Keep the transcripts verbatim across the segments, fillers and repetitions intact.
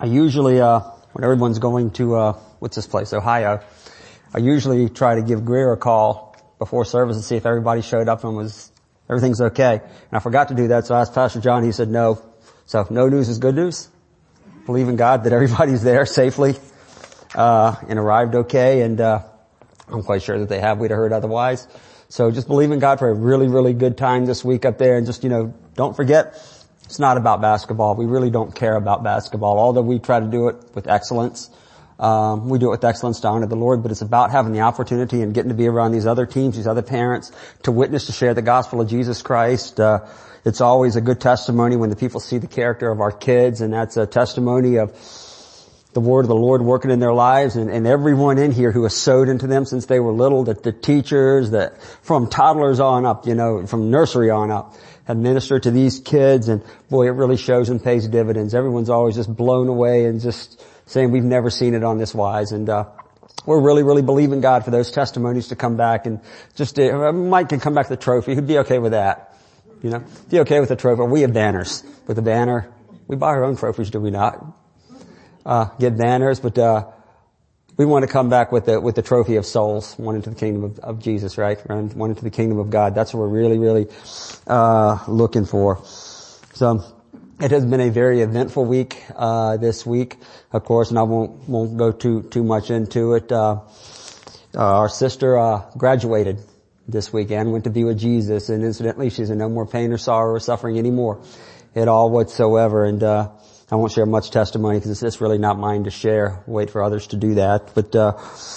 I usually, uh, when everyone's going to, uh, what's this place, Ohio, I usually try to give Greer a call before service and see if everybody showed up and was, everything's okay. And I forgot to do that, so I asked Pastor John, he said no. So no news is good news. Believe in God that everybody's there safely, uh, and arrived okay, and, uh, I'm quite sure that they have. We'd have heard otherwise. So just believe in God for a really, really good time this week up there, and just, you know, don't forget, it's not about basketball. We really don't care about basketball, although we try to do it with excellence. Um, we do it with excellence to honor the Lord, but it's about having the opportunity and getting to be around these other teams, these other parents, to witness, to share the gospel of Jesus Christ. Uh, it's always a good testimony when the people see the character of our kids, and that's a testimony of the word of the Lord working in their lives, and, and everyone in here who has sowed into them since they were little, that the teachers, that from toddlers on up, you know, from nursery on up, have ministered to these kids, and boy, it really shows and pays dividends. Everyone's always just blown away and just saying we've never seen it on this wise, and uh we're really, really believing God for those testimonies to come back, and just, uh, Mike can come back with the trophy. He'd be okay with that. You know, be okay with the trophy. We have banners. With the banner, we buy our own trophies, do we not? Uh, get banners, but, uh, we want to come back with the, with the trophy of souls, one into the kingdom of, of Jesus, right? One into the kingdom of God. That's what we're really, really, uh, looking for. So, it has been a very eventful week, uh, this week, of course, and I won't, won't go too, too much into it. Uh, uh our sister, uh, graduated this weekend, went to be with Jesus, and incidentally, she's in no more pain or sorrow or suffering anymore at all whatsoever, and, uh, I won't share much testimony because it's just really not mine to share. Wait for others to do that. But, uh,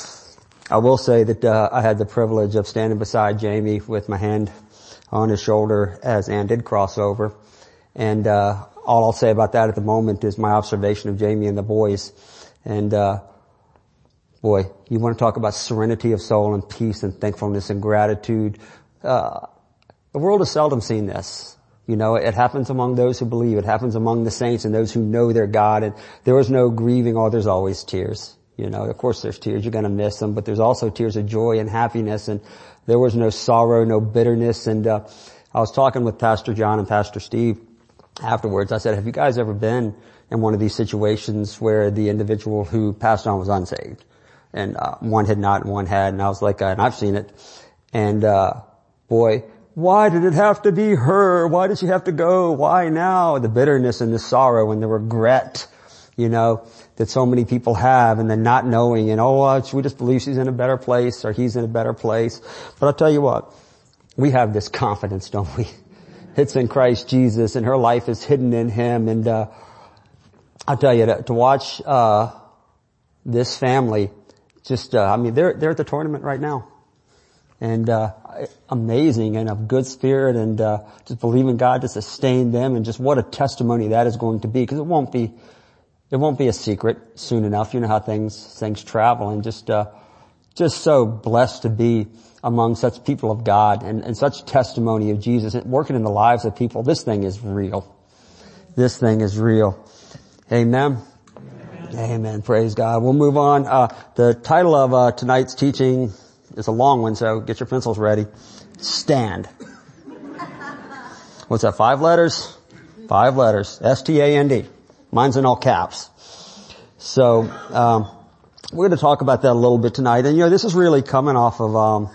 I will say that, uh, I had the privilege of standing beside Jamie with my hand on his shoulder as Ann did cross over. And, uh, all I'll say about that at the moment is my observation of Jamie and the boys. And, uh, boy, you want to talk about serenity of soul and peace and thankfulness and gratitude. Uh, the world has seldom seen this. You know, it happens among those who believe. It happens among the saints and those who know their God. And there was no grieving. Oh, there's always tears. You know, of course there's tears. You're going to miss them. But there's also tears of joy and happiness. And there was no sorrow, no bitterness. And uh I was talking with Pastor John and Pastor Steve afterwards. I said, have you guys ever been in one of these situations where the individual who passed on was unsaved? And uh one had not and one had. And I was like, uh, and I've seen it. And uh boy, why did it have to be her? Why did she have to go? Why now? The bitterness and the sorrow and the regret, you know, that so many people have, and the not knowing, and oh, uh, we just believe she's in a better place or he's in a better place. But I'll tell you what, we have this confidence, don't we? It's in Christ Jesus, and her life is hidden in Him. And uh I'll tell you, to, to watch uh this family, just, uh, I mean, they're they're at the tournament right now. And, uh, amazing and of good spirit, and, uh, just believing God to sustain them, and just what a testimony that is going to be, because it won't be, it won't be a secret soon enough. You know how things, things travel, and just, uh, just so blessed to be among such people of God, and, and such testimony of Jesus working in the lives of people. This thing is real. This thing is real. Amen. Amen. Amen. Praise God. We'll move on. Uh, the title of, uh, tonight's teaching, it's a long one, so get your pencils ready. Stand. What's that, five letters? Five letters. S T A N D. Mine's in all caps. So, um, we're going to talk about that a little bit tonight. And, you know, this is really coming off of, um,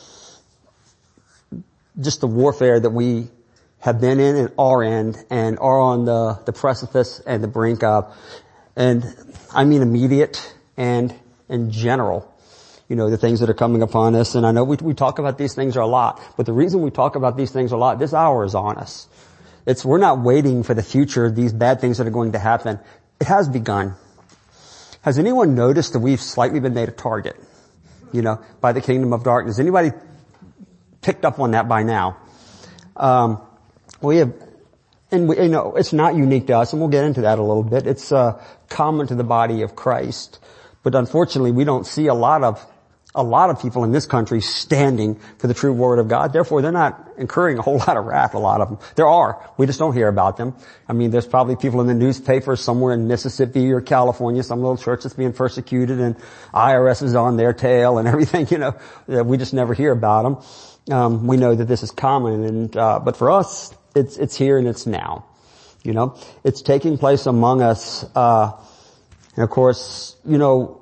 just the warfare that we have been in and are in and are on the, the precipice and the brink of. And I mean immediate and in general. You know, the things that are coming upon us. And I know we, we talk about these things a lot, but the reason we talk about these things a lot, this hour is on us. It's, we're not waiting for the future, these bad things that are going to happen. It has begun. Has anyone noticed that we've slightly been made a target, you know, by the kingdom of darkness? Anybody picked up on that by now? Um, we have, and we, you know, it's not unique to us, and we'll get into that a little bit. It's, uh, common to the body of Christ. But unfortunately, we don't see a lot of a lot of people in this country standing for the true word of God. Therefore, they're not incurring a whole lot of wrath, a lot of them. There are. We just don't hear about them. I mean, there's probably people in the newspaper somewhere in Mississippi or California, some little church that's being persecuted, and I R S is on their tail and everything, you know. We just never hear about them. Um, we know that this is common, and uh but for us, it's it's here and it's now. You know, it's taking place among us uh And of course, you know,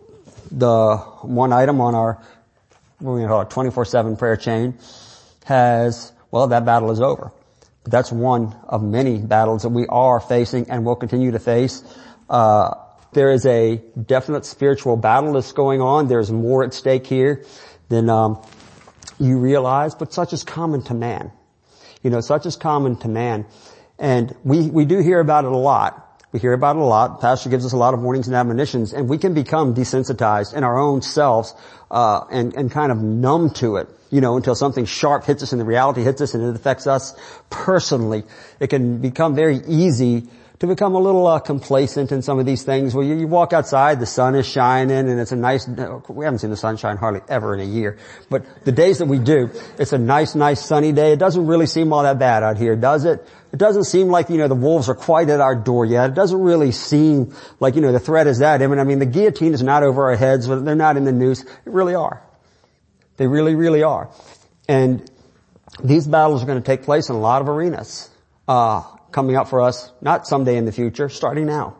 the one item on our, what we call it, twenty-four seven prayer chain has, well, that battle is over. But that's one of many battles that we are facing and will continue to face. Uh, there is a definite spiritual battle that's going on. There's more at stake here than, um, you realize, but such is common to man. You know, such is common to man. And we, we do hear about it a lot. We hear about it a lot. Pastor gives us a lot of warnings and admonitions, and we can become desensitized in our own selves, uh, and, and kind of numb to it, you know, until something sharp hits us and the reality hits us and it affects us personally. It can become very easy to become a little uh, complacent in some of these things where you, you walk outside, the sun is shining, and it's a nice, we haven't seen the sun shine hardly ever in a year, but the days that we do, it's a nice, nice sunny day. It doesn't really seem all that bad out here, does it? It doesn't seem like, you know, the wolves are quite at our door yet. It doesn't really seem like, you know, the threat is that imminent. I mean, the guillotine is not over our heads, but they're not in the news. They really are. They really, really are. And these battles are going to take place in a lot of arenas. Uh, coming up for us, not someday in the future, starting now.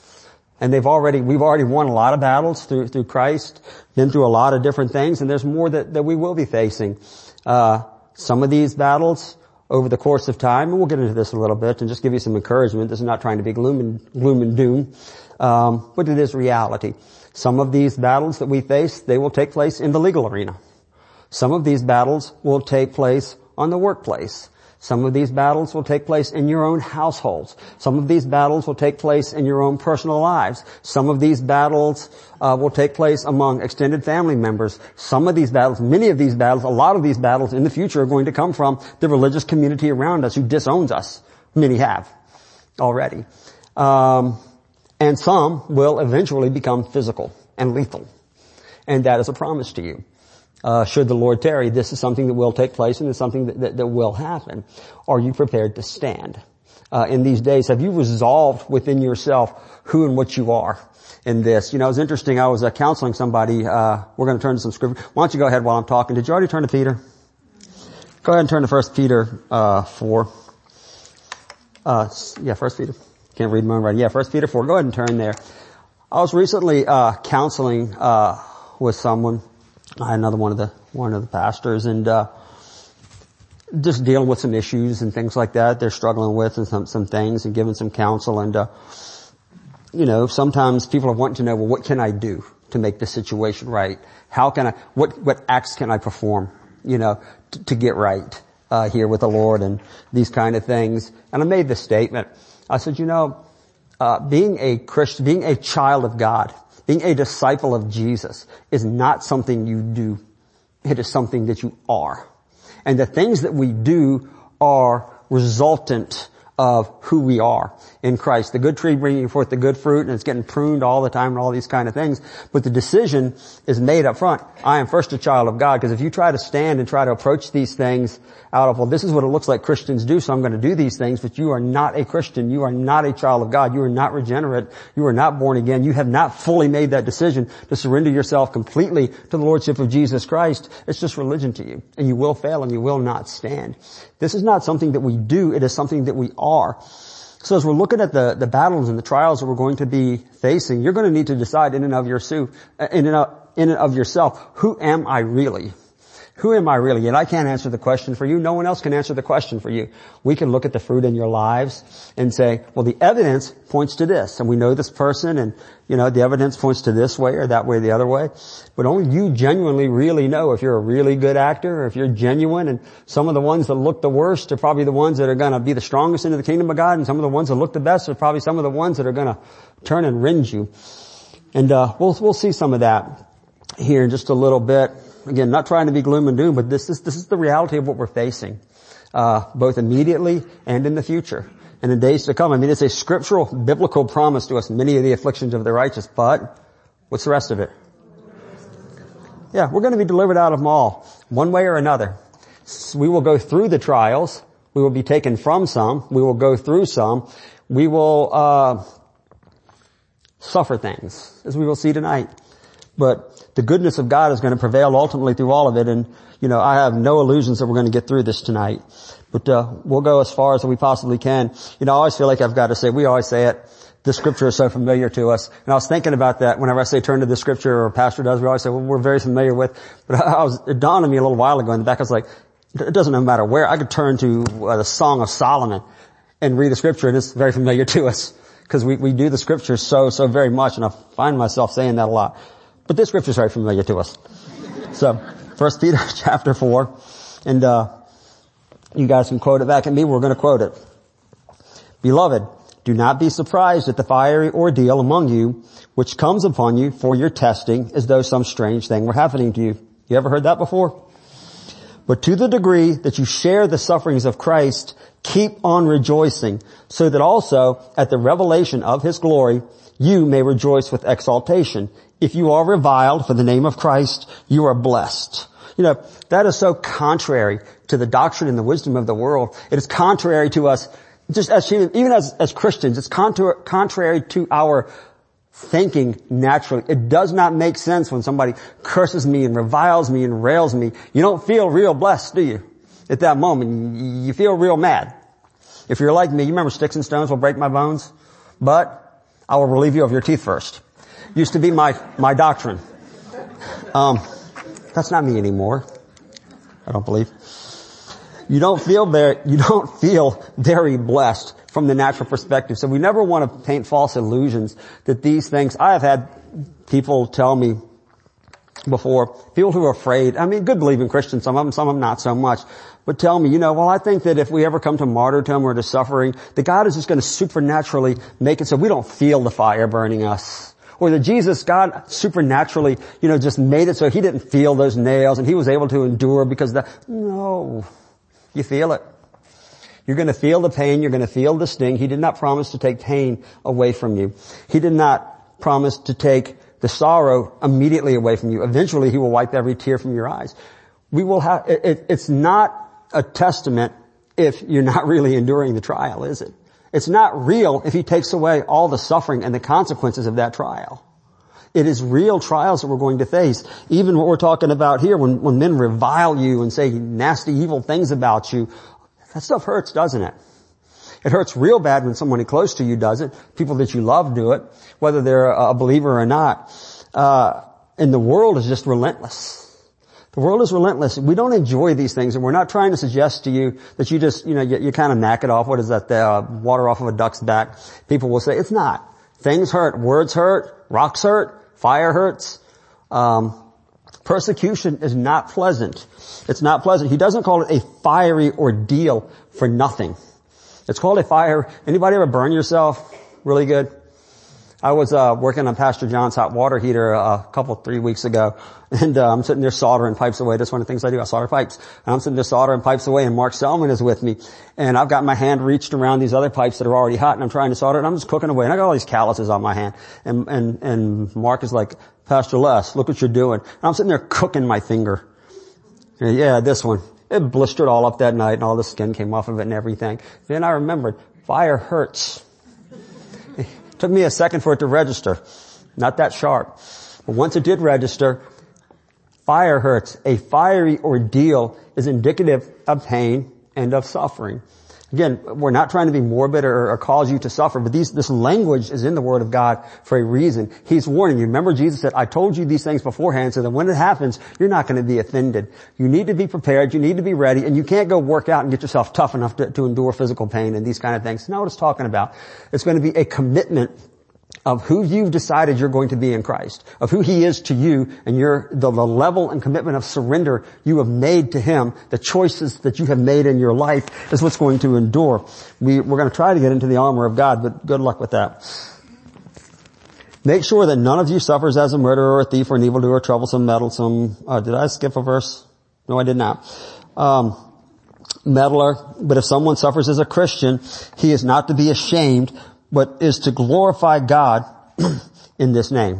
And they've already, we've already won a lot of battles through, through Christ, been through a lot of different things, and there's more that, that we will be facing. Uh, some of these battles over the course of time, and we'll get into this a little bit and just give you some encouragement. This is not trying to be gloom and, gloom and doom, um, but it is reality. Some of these battles that we face, they will take place in the legal arena. Some of these battles will take place on the workplace. Some of these battles will take place in your own households. Some of these battles will take place in your own personal lives. Some of these battles uh, will take place among extended family members. Some of these battles, many of these battles, a lot of these battles in the future are going to come from the religious community around us who disowns us. Many have already. Um, and some will eventually become physical and lethal. And that is a promise to you. Uh, should the Lord tarry, this is something that will take place and it's something that, that, that will happen. Are you prepared to stand? Uh, in these days, have you resolved within yourself who and what you are in this? You know, it was interesting. I was uh, counseling somebody. Uh, we're going to turn to some scripture. Why don't you go ahead while I'm talking? Did you already turn to Peter? Go ahead and turn to First Peter, uh, four. Uh, yeah, First Peter. Can't read my own writing. Yeah, First Peter four. Go ahead and turn there. I was recently, uh, counseling, uh, with someone. I had another one of the, one of the pastors and, uh, just dealing with some issues and things like that they're struggling with and some, some things and giving some counsel and, uh, you know, sometimes people are wanting to know, well, what can I do to make the situation right? How can I, what, what acts can I perform, you know, to, to get right, uh, here with the Lord and these kind of things. And I made this statement. I said, you know, uh, being a Christian, being a child of God, being a disciple of Jesus is not something you do. It is something that you are. And the things that we do are resultant of who we are in Christ. The good tree bringing forth the good fruit, and it's getting pruned all the time and all these kind of things. But the decision is made up front. I am first a child of God, because if you try to stand and try to approach these things out of, well, this is what it looks like Christians do, so I'm going to do these things, but you are not a Christian. You are not a child of God. You are not regenerate. You are not born again. You have not fully made that decision to surrender yourself completely to the Lordship of Jesus Christ. It's just religion to you, and you will fail and you will not stand. This is not something that we do. It is something that we are. So as we're looking at the, the battles and the trials that we're going to be facing, you're going to need to decide in and of your, in and of, in and of yourself, who am I really? Who am I really? And I can't answer the question for you. No one else can answer the question for you. We can look at the fruit in your lives and say, well, the evidence points to this. And we know this person and, you know, the evidence points to this way or that way or the other way. But only you genuinely really know if you're a really good actor or if you're genuine. And some of the ones that look the worst are probably the ones that are going to be the strongest into the kingdom of God. And some of the ones that look the best are probably some of the ones that are going to turn and rend you. And, uh, we'll, we'll see some of that here in just a little bit. Again, not trying to be gloom and doom, but this is, this is the reality of what we're facing, uh, both immediately and in the future and in days to come. I mean, it's a scriptural, biblical promise to us, many of the afflictions of the righteous, but what's the rest of it? Yeah, we're going to be delivered out of them all, one way or another. We will go through the trials. We will be taken from some. We will go through some. We will, uh, suffer things, as we will see tonight. But the goodness of God is going to prevail ultimately through all of it. And, you know, I have no illusions that we're going to get through this tonight. But, uh, we'll go as far as we possibly can. You know, I always feel like I've got to say, we always say it, this scripture is so familiar to us. And I was thinking about that whenever I say turn to the scripture, or a pastor does, we always say, well, we're very familiar with. But I was, it dawned on me a little while ago in the back, I was like, it doesn't matter where. I could turn to uh, the Song of Solomon and read the scripture, and it's very familiar to us. Because we, we do the scripture so, so very much, and I find myself saying that a lot. But this scripture is very familiar to us. So, First Peter chapter four, and uh you guys can quote it back at me, we're going to quote it. Beloved, do not be surprised at the fiery ordeal among you, which comes upon you for your testing, as though some strange thing were happening to you. You ever heard that before? But to the degree that you share the sufferings of Christ, keep on rejoicing, so that also at the revelation of his glory, you may rejoice with exaltation. If you are reviled for the name of Christ, you are blessed. You know, that is so contrary to the doctrine and the wisdom of the world. It is contrary to us, just as human, even as, as Christians, it's contra- contrary to our thinking naturally. It does not make sense when somebody curses me and reviles me and rails me. You don't feel real blessed, do you? At that moment, you feel real mad. If you're like me, you remember sticks and stones will break my bones, but I will relieve you of your teeth first. Used to be my, my doctrine. Um, that's not me anymore. I don't believe. You don't feel very, you don't feel very blessed from the natural perspective. So we never want to paint false illusions that these things, I have had people tell me before, people who are afraid, I mean, good believing Christians, some of them, some of them not so much, but tell me, you know, well, I think that if we ever come to martyrdom or to suffering, that God is just going to supernaturally make it so we don't feel the fire burning us. Or that Jesus, God supernaturally, you know, just made it so he didn't feel those nails and he was able to endure because the, no, you feel it. You're going to feel the pain. You're going to feel the sting. He did not promise to take pain away from you. He did not promise to take the sorrow immediately away from you. Eventually he will wipe every tear from your eyes. We will have, it, it, it's not a testament if you're not really enduring the trial, is it? It's not real if he takes away all the suffering and the consequences of that trial. It is real trials that we're going to face. Even what we're talking about here, when, when men revile you and say nasty, evil things about you, that stuff hurts, doesn't it? It hurts real bad when someone close to you does it. People that you love do it, whether they're a believer or not. Uh, and the world is just relentless. The world is relentless. We don't enjoy these things, and we're not trying to suggest to you that you just, you know, you, you kind of knack it off. What is that? The uh, water off of a duck's back. People will say, it's not. Things hurt. Words hurt. Rocks hurt. Fire hurts. Um, persecution is not pleasant. It's not pleasant. He doesn't call it a fiery ordeal for nothing. It's called a fire. Anybody ever burn yourself really good? I was uh working on Pastor John's hot water heater uh, a couple, three weeks ago, and uh, I'm sitting there soldering pipes away. That's one of the things I do. I solder pipes. And I'm sitting there soldering pipes away, and Mark Selman is with me. And I've got my hand reached around these other pipes that are already hot, and I'm trying to solder, and I'm just cooking away. And I got all these calluses on my hand. And and and Mark is like, Pastor Les, look what you're doing. And I'm sitting there cooking my finger. And yeah, this one. It blistered all up that night, and all the skin came off of it and everything. Then I remembered, fire hurts. Took me a second for it to register. Not that sharp. But once it did register, fire hurts. A fiery ordeal is indicative of pain and of suffering. Again, we're not trying to be morbid or, or cause you to suffer, but these, this language is in the Word of God for a reason. He's warning you. Remember, Jesus said, I told you these things beforehand so that when it happens, you're not going to be offended. You need to be prepared. You need to be ready. And you can't go work out and get yourself tough enough to, to endure physical pain and these kind of things. It's not what it's talking about. It's going to be a commitment of who you've decided you're going to be in Christ, of who He is to you, and your the, the level and commitment of surrender you have made to Him, the choices that you have made in your life is what's going to endure. We, we're going to try to get into the armor of God, but good luck with that. Make sure that none of you suffers as a murderer or a thief or an evildoer, troublesome, meddlesome. Uh, did I skip a verse? No, I did not. Um, meddler. But if someone suffers as a Christian, he is not to be ashamed, but is to glorify God in this name.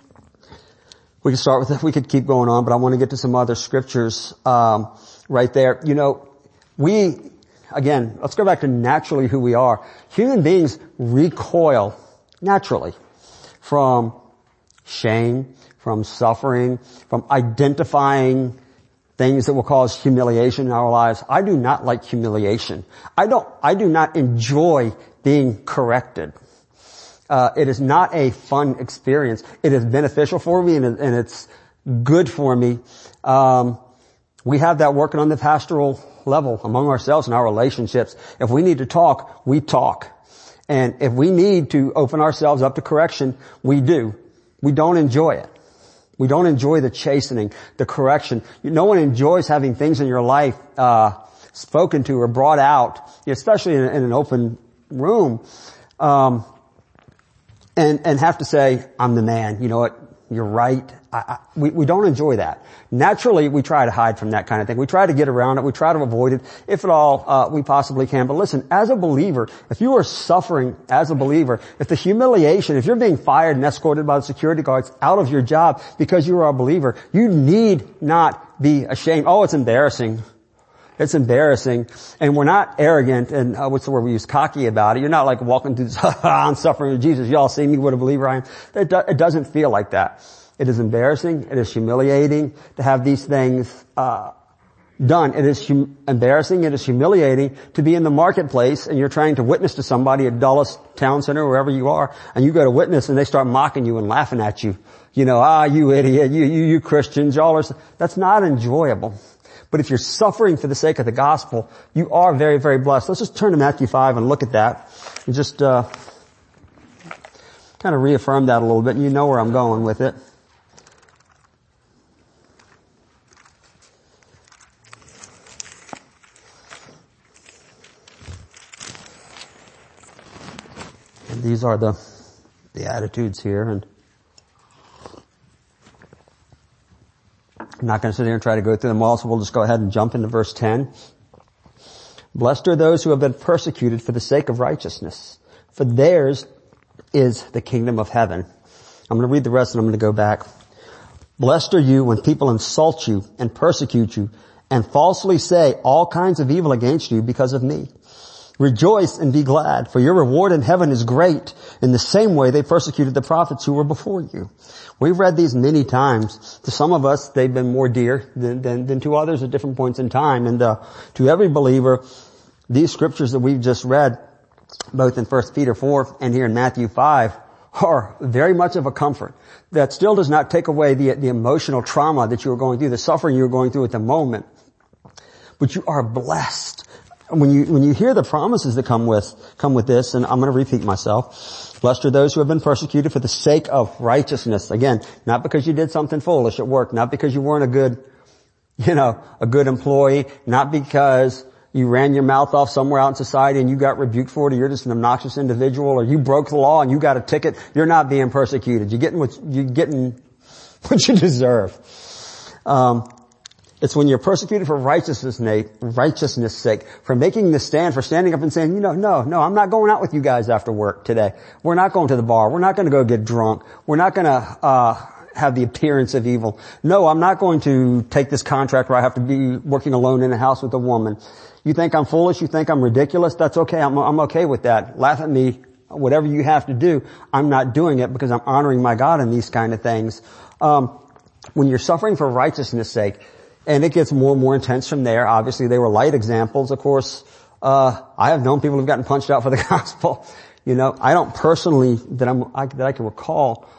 We could start with it. We could keep going on, but I want to get to some other scriptures um, right there. You know, we, again, let's go back to naturally who we are. Human beings recoil naturally from shame, from suffering, from identifying things that will cause humiliation in our lives. I do not like humiliation. I don't, I do not enjoy being corrected. Uh, it is not a fun experience. It is beneficial for me and, and it's good for me. Um, we have that working on the pastoral level among ourselves and our relationships. If we need to talk, we talk. And if we need to open ourselves up to correction, we do. We don't enjoy it. We don't enjoy the chastening, the correction. No one enjoys having things in your life, uh, spoken to or brought out, especially in, in an open room, um, and, and have to say, I'm the man. You know what? You're right. I, I, we, we don't enjoy that. Naturally, we try to hide from that kind of thing. We try to get around it. We try to avoid it, if at all, uh, we possibly can. But listen, as a believer, if you are suffering as a believer, if the humiliation, if you're being fired and escorted by the security guards out of your job because you are a believer, you need not be ashamed. Oh, it's embarrassing. It's embarrassing. And we're not arrogant and, uh, what's the word we use, cocky about it. You're not like walking through this, I'm suffering with Jesus. Y'all see me, what a believer I am. It, do, it doesn't feel like that. It is embarrassing. It is humiliating to have these things, uh, done. It is hum- embarrassing. It is humiliating to be in the marketplace and you're trying to witness to somebody at Dulles Town Center, wherever you are, and you go to witness and they start mocking you and laughing at you. You know, ah, you idiot, you, you, you Christians, y'all are, that's not enjoyable. But if you're suffering for the sake of the gospel, you are very, very blessed. Let's just turn to Matthew five and look at that and just, uh, kind of reaffirm that a little bit. And you know where I'm going with it. And these are the, the attitudes here, and I'm not going to sit here and try to go through them all, so we'll just go ahead and jump into verse ten. Blessed are those who have been persecuted for the sake of righteousness, for theirs is the kingdom of heaven. I'm going to read the rest and I'm going to go back. Blessed are you when people insult you and persecute you and falsely say all kinds of evil against you because of me. Rejoice and be glad, for your reward in heaven is great. In the same way they persecuted the prophets who were before you. We've read these many times. To some of us, they've been more dear than, than, than to others at different points in time. And uh, to every believer, these scriptures that we've just read, both in First Peter four and here in Matthew five, are very much of a comfort. That still does not take away the, the emotional trauma that you are going through, the suffering you are going through at the moment. But you are blessed. When you, when you hear the promises that come with, come with this, and I'm going to repeat myself. Blessed are those who have been persecuted for the sake of righteousness. Again, not because you did something foolish at work, not because you weren't a good, you know, a good employee, not because you ran your mouth off somewhere out in society and you got rebuked for it, or you're just an obnoxious individual, or you broke the law and you got a ticket. You're not being persecuted. You're getting what, you're getting what you deserve. Um, It's when you're persecuted for righteousness' sake, righteousness' sake, for making the stand, for standing up and saying, you know, no, no, I'm not going out with you guys after work today. We're not going to the bar. We're not going to go get drunk. We're not going to, uh, have the appearance of evil. No, I'm not going to take this contract where I have to be working alone in a house with a woman. You think I'm foolish? You think I'm ridiculous? That's okay. I'm, I'm okay with that. Laugh at me. Whatever you have to do, I'm not doing it because I'm honoring my God in these kind of things. Um, when you're suffering for righteousness' sake, and it gets more and more intense from there. Obviously, they were light examples. Of course, uh, I have known people who've gotten punched out for the gospel. You know, I don't personally, that I'm, I, that I can recall,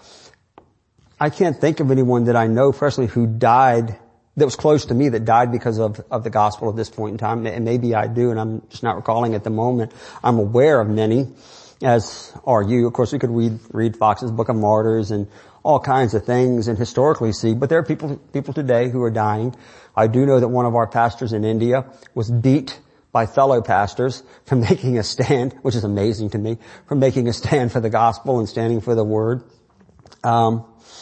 I can't think of anyone that I know personally who died, that was close to me, that died because of, of the gospel at this point in time. And maybe I do, and I'm just not recalling at the moment. I'm aware of many, as are you. Of course, we could read, read Fox's Book of Martyrs and all kinds of things and historically see, but there are people, people today who are dying. I do know that one of our pastors in India was beat by fellow pastors for making a stand, which is amazing to me, for making a stand for the gospel and standing for the word. Um,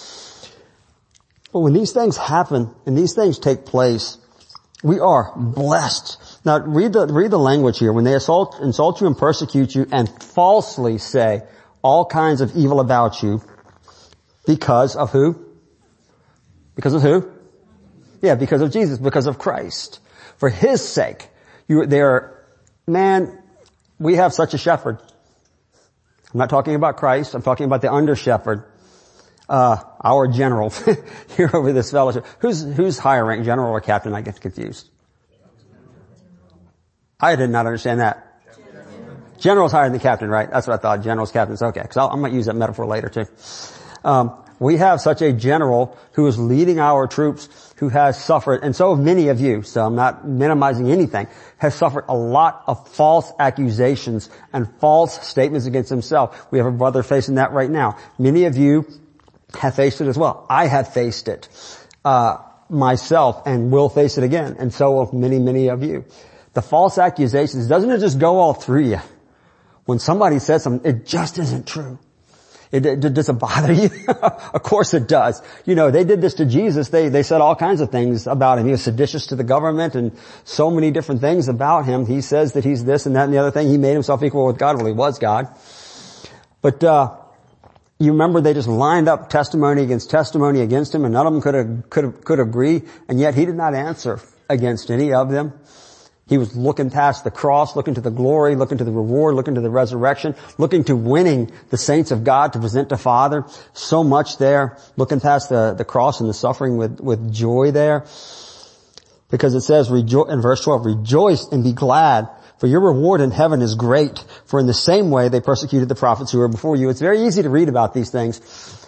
but when these things happen and these things take place, we are blessed. Now read the, read the language here. When they assault, insult you and persecute you and falsely say all kinds of evil about you, because of who? Because of who? Yeah, because of Jesus, because of Christ. For His sake. You, they're, man, we have such a shepherd. I'm not talking about Christ. I'm talking about the under shepherd. Uh, our general here over this fellowship. Who's, who's higher ranked, general or captain? I get confused. I did not understand that. General's higher than the captain, right? That's what I thought. General's captain's okay. Cause I'll, I might use that metaphor later too. Um, we have such a general who is leading our troops, who has suffered, and so have many of you, so I'm not minimizing anything, has suffered a lot of false accusations and false statements against himself. We have a brother facing that right now. Many of you have faced it as well. I have faced it, uh, myself, and will face it again, and so will many, many of you. The false accusations, doesn't it just go all through you? When somebody says something, it just isn't true. It, it, does it bother you? Of course it does. You know, they did this to Jesus. They, they said all kinds of things about him. He was seditious to the government and so many different things about him. He says that he's this and that and the other thing. He made himself equal with God. Well, he was God. But, uh, you remember they just lined up testimony against testimony against him, and none of them could have, could have, could agree. And yet he did not answer against any of them. He was looking past the cross, looking to the glory, looking to the reward, looking to the resurrection, looking to winning the saints of God to present to Father. So much there, looking past the, the cross and the suffering with, with joy there. Because it says rejo- in verse twelve, rejoice and be glad, for your reward in heaven is great. For in the same way they persecuted the prophets who were before you. It's very easy to read about these things.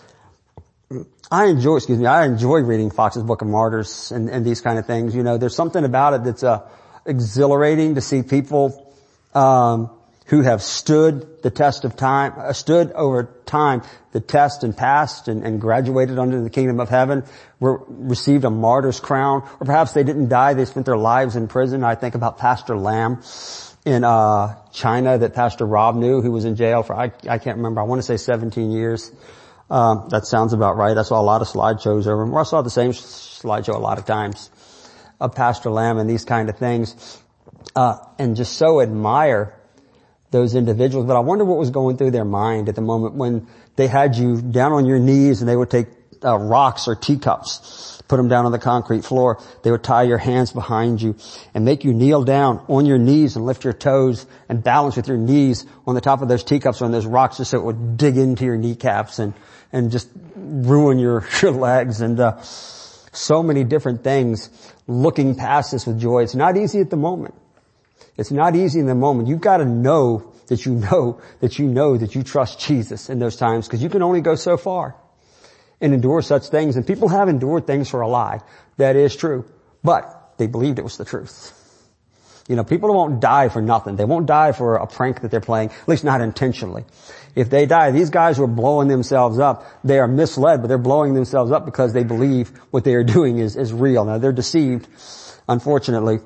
I enjoy, excuse me, I enjoy reading Fox's Book of Martyrs and, and these kind of things. You know, there's something about it that's, uh, exhilarating to see people um who have stood the test of time, uh, stood over time the test and passed and, and graduated under the kingdom of heaven, were, received a martyr's crown, or perhaps they didn't die, they spent their lives in prison. I think about Pastor Lam in uh China that Pastor Rob knew, who was in jail for, I, I can't remember, I want to say seventeen years. Um, that sounds about right. I saw a lot of slideshows over him, or I saw the same slideshow a lot of times of Pastor Lamb and these kind of things, uh, and just so admire those individuals. But I wonder what was going through their mind at the moment when they had you down on your knees and they would take uh, rocks or teacups, put them down on the concrete floor. They would tie your hands behind you and make you kneel down on your knees and lift your toes and balance with your knees on the top of those teacups or on those rocks, just so it would dig into your kneecaps and, and just ruin your, your legs, and, uh, so many different things. Looking past this with joy. It's not easy at the moment. It's not easy in the moment. You've got to know that you know that you know that you trust Jesus in those times, because you can only go so far and endure such things. And people have endured things for a lie. That is true. But they believed it was the truth. You know, people won't die for nothing. They won't die for a prank that they're playing, at least not intentionally. If they die, these guys who are blowing themselves up, they are misled, but they're blowing themselves up because they believe what they are doing is, is real. Now, they're deceived, unfortunately.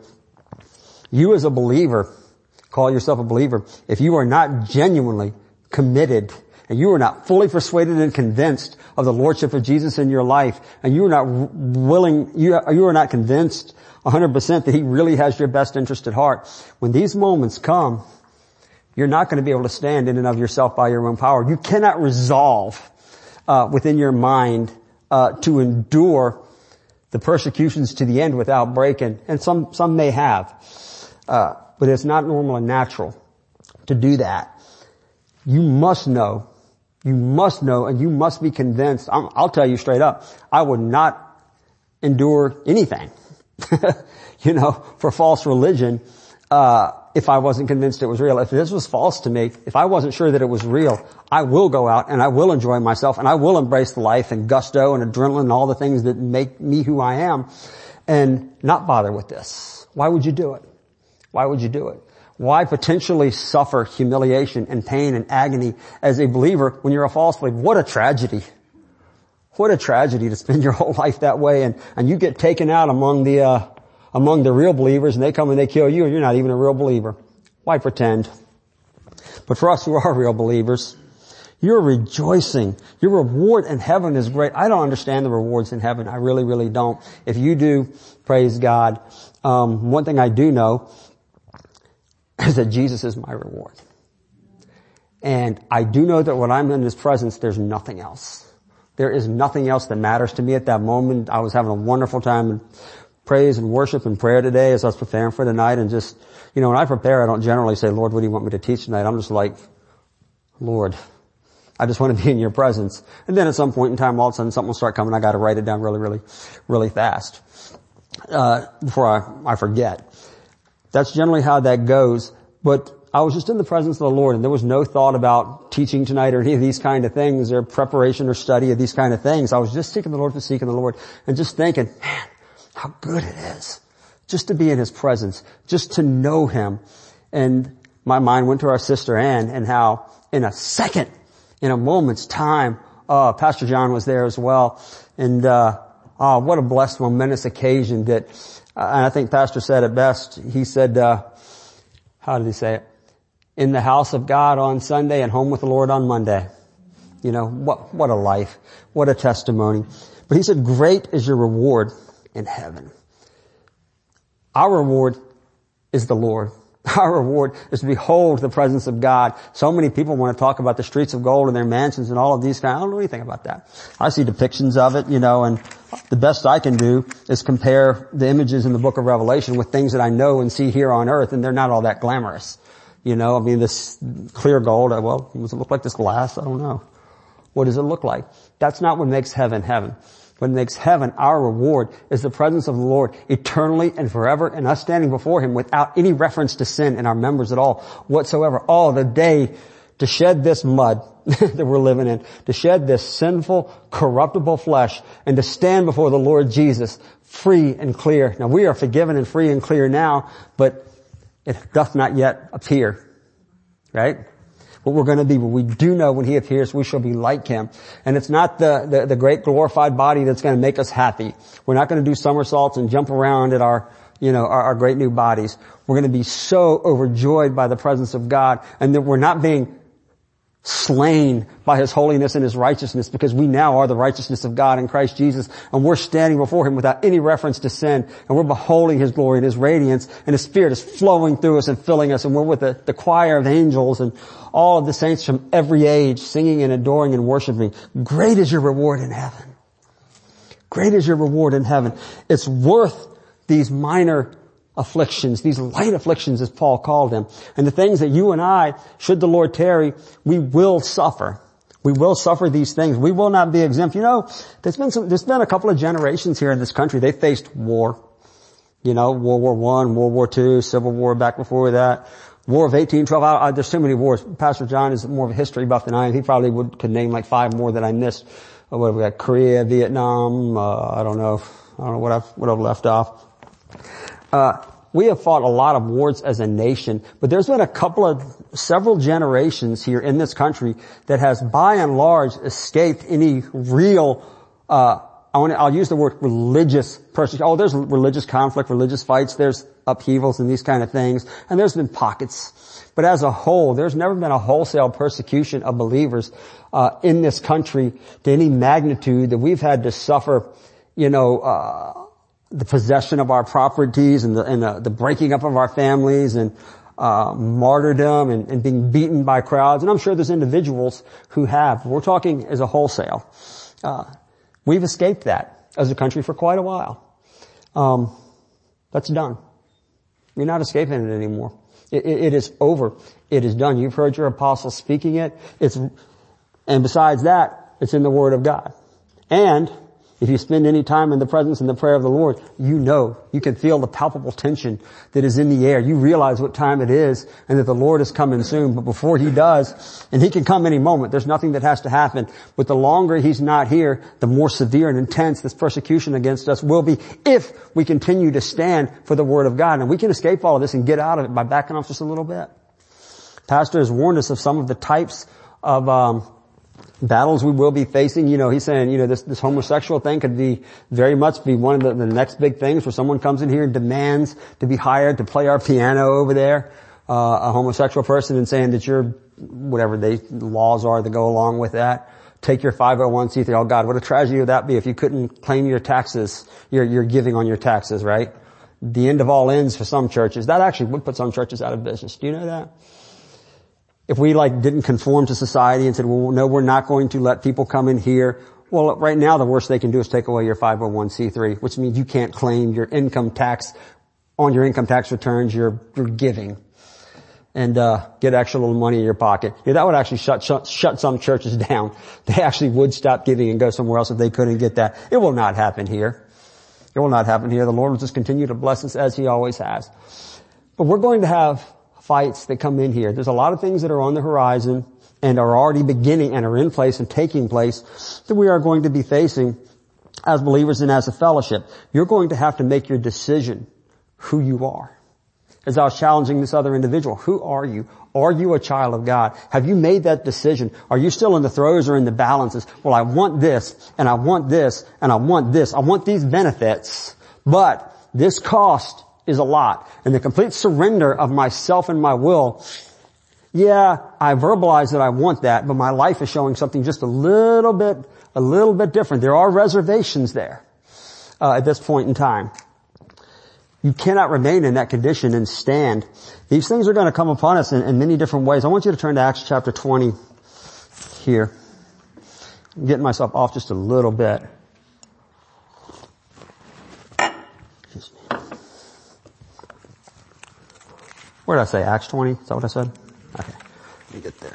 You as a believer, call yourself a believer, if you are not genuinely committed and you are not fully persuaded and convinced of the lordship of Jesus in your life, and you are not willing, you are, you are not convinced one hundred percent that he really has your best interest at heart, when these moments come, you're not going to be able to stand in and of yourself by your own power. You cannot resolve uh within your mind uh to endure the persecutions to the end without breaking. And some some may have. Uh but it's not normal and natural to do that. You must know, you must know, and you must be convinced. I'm, I'll tell you straight up, I would not endure anything, you know, for false religion, uh, if I wasn't convinced it was real. If this was false to me, if I wasn't sure that it was real, I will go out and I will enjoy myself and I will embrace the life and gusto and adrenaline and all the things that make me who I am, and not bother with this. Why would you do it? Why would you do it? Why potentially suffer humiliation and pain and agony as a believer when you're a false believer? What a tragedy. What a tragedy to spend your whole life that way, and, and you get taken out among the, uh, among the real believers, and they come and they kill you, and you're not even a real believer. Why pretend? But for us who are real believers, you're rejoicing. Your reward in heaven is great. I don't understand the rewards in heaven. I really, really don't. If you do, praise God. Um, one thing I do know is that Jesus is my reward. And I do know that when I'm in His presence, there's nothing else. There is nothing else that matters to me at that moment. I was having a wonderful time in praise and worship and prayer today as I was preparing for tonight, and just, you know, when I prepare, I don't generally say, Lord, what do you want me to teach tonight? I'm just like, Lord, I just want to be in your presence. And then at some point in time, all of a sudden something will start coming. I got to write it down really, really, really fast, uh, before I, I forget. That's generally how that goes. But I was just in the presence of the Lord, and there was no thought about teaching tonight or any of these kind of things or preparation or study of these kind of things. I was just seeking the Lord for seeking the Lord and just thinking, man, how good it is just to be in His presence, just to know Him. And my mind went to our sister Ann and how in a second, in a moment's time, uh, Pastor John was there as well. And, uh, oh, what a blessed, momentous occasion that, uh, and I think Pastor said it best. He said, uh, how did he say it? In the house of God on Sunday and home with the Lord on Monday. You know, what, what a life. What a testimony. But he said, great is your reward in heaven. Our reward is the Lord. Our reward is to behold the presence of God. So many people want to talk about the streets of gold and their mansions and all of these kind. I don't know anything about that. I see depictions of it, you know, and the best I can do is compare the images in the book of Revelation with things that I know and see here on earth, and they're not all that glamorous. You know, I mean, this clear gold, well, does it look like this glass? I don't know. What does it look like? That's not what makes heaven heaven. What makes heaven our reward is the presence of the Lord eternally and forever, and us standing before Him without any reference to sin in our members at all whatsoever. Oh, the day to shed this mud that we're living in, to shed this sinful, corruptible flesh, and to stand before the Lord Jesus free and clear. Now, we are forgiven and free and clear now, but it doth not yet appear. Right? What we're going to be, but we do know when He appears, we shall be like Him. And it's not the, the, the great glorified body that's going to make us happy. We're not going to do somersaults and jump around at our, you know, our, our great new bodies. We're going to be so overjoyed by the presence of God, and that we're not being slain by His holiness and His righteousness, because we now are the righteousness of God in Christ Jesus, and we're standing before Him without any reference to sin, and we're beholding His glory and His radiance, and His Spirit is flowing through us and filling us, and we're with the, the choir of angels and all of the saints from every age singing and adoring and worshiping. Great is your reward in heaven. Great is your reward in heaven. It's worth these minor afflictions, these light afflictions as Paul called them. And the things that you and I, should the Lord tarry, we will suffer. We will suffer these things. We will not be exempt. You know, there's been some, there's been a couple of generations here in this country. They faced war. You know, World War One, World War Two, Civil War back before that. War of eighteen twelve. I, I, there's too many wars. Pastor John is more of a history buff than I am. He probably would, could name like five more that I missed. Uh, what have we got? Korea, Vietnam, uh, I don't know. I don't know what I've, what I've left off. Uh, we have fought a lot of wars as a nation, but there's been a couple of, several generations here in this country that has by and large escaped any real, uh, I want to, I'll use the word religious persecution. Oh, there's religious conflict, religious fights, there's upheavals and these kind of things, and there's been pockets. But as a whole, there's never been a wholesale persecution of believers, uh, in this country to any magnitude that we've had to suffer, you know, uh, the possession of our properties and the, and the, the breaking up of our families and, uh, martyrdom and, and being beaten by crowds. And I'm sure there's individuals who have. We're talking as a wholesale. Uh, we've escaped that as a country for quite a while. Um, that's done. You're not escaping it anymore. It, it, it is over. It is done. You've heard your apostles speaking it. It's, and besides that, it's in the Word of God. And if you spend any time in the presence and the prayer of the Lord, you know, you can feel the palpable tension that is in the air. You realize what time it is and that the Lord is coming soon. But before He does, and He can come any moment, there's nothing that has to happen. But the longer He's not here, the more severe and intense this persecution against us will be if we continue to stand for the Word of God. And we can escape all of this and get out of it by backing off just a little bit. Pastor has warned us of some of the types of, um, battles we will be facing. You know, he's saying, you know, this, this homosexual thing could be very much be one of the, the next big things where someone comes in here and demands to be hired to play our piano over there, uh, a homosexual person, and saying that your, whatever the laws are that go along with that, take your five oh one c three. Oh God, what a tragedy would that be if you couldn't claim your taxes, your, your giving on your taxes, right? The end of all ends for some churches. That actually would put some churches out of business. Do you know that? If we like didn't conform to society and said, well, no, we're not going to let people come in here. Well, right now the worst they can do is take away your five oh one c three, which means you can't claim your income tax on your income tax returns, your, your giving, and, uh, get extra little money in your pocket. Yeah, that would actually shut, shut, shut some churches down. They actually would stop giving and go somewhere else if they couldn't get that. It will not happen here. It will not happen here. The Lord will just continue to bless us as He always has. But we're going to have fights that come in here. There's a lot of things that are on the horizon and are already beginning and are in place and taking place that we are going to be facing as believers and as a fellowship. You're going to have to make your decision who you are. As I was challenging this other individual, who are you? Are you a child of God? Have you made that decision? Are you still in the throes or in the balances? Well, I want this, and I want this, and I want this. I want these benefits, but this cost is a lot. And the complete surrender of myself and my will, yeah, I verbalize that I want that, but my life is showing something just a little bit, a little bit different. There are reservations there, uh, at this point in time. You cannot remain in that condition and stand. These things are going to come upon us in, in many different ways. I want you to turn to Acts chapter twenty here. I'm getting myself off just a little bit. Where did I say? Acts twenty? Is that what I said? Okay. Let me get there.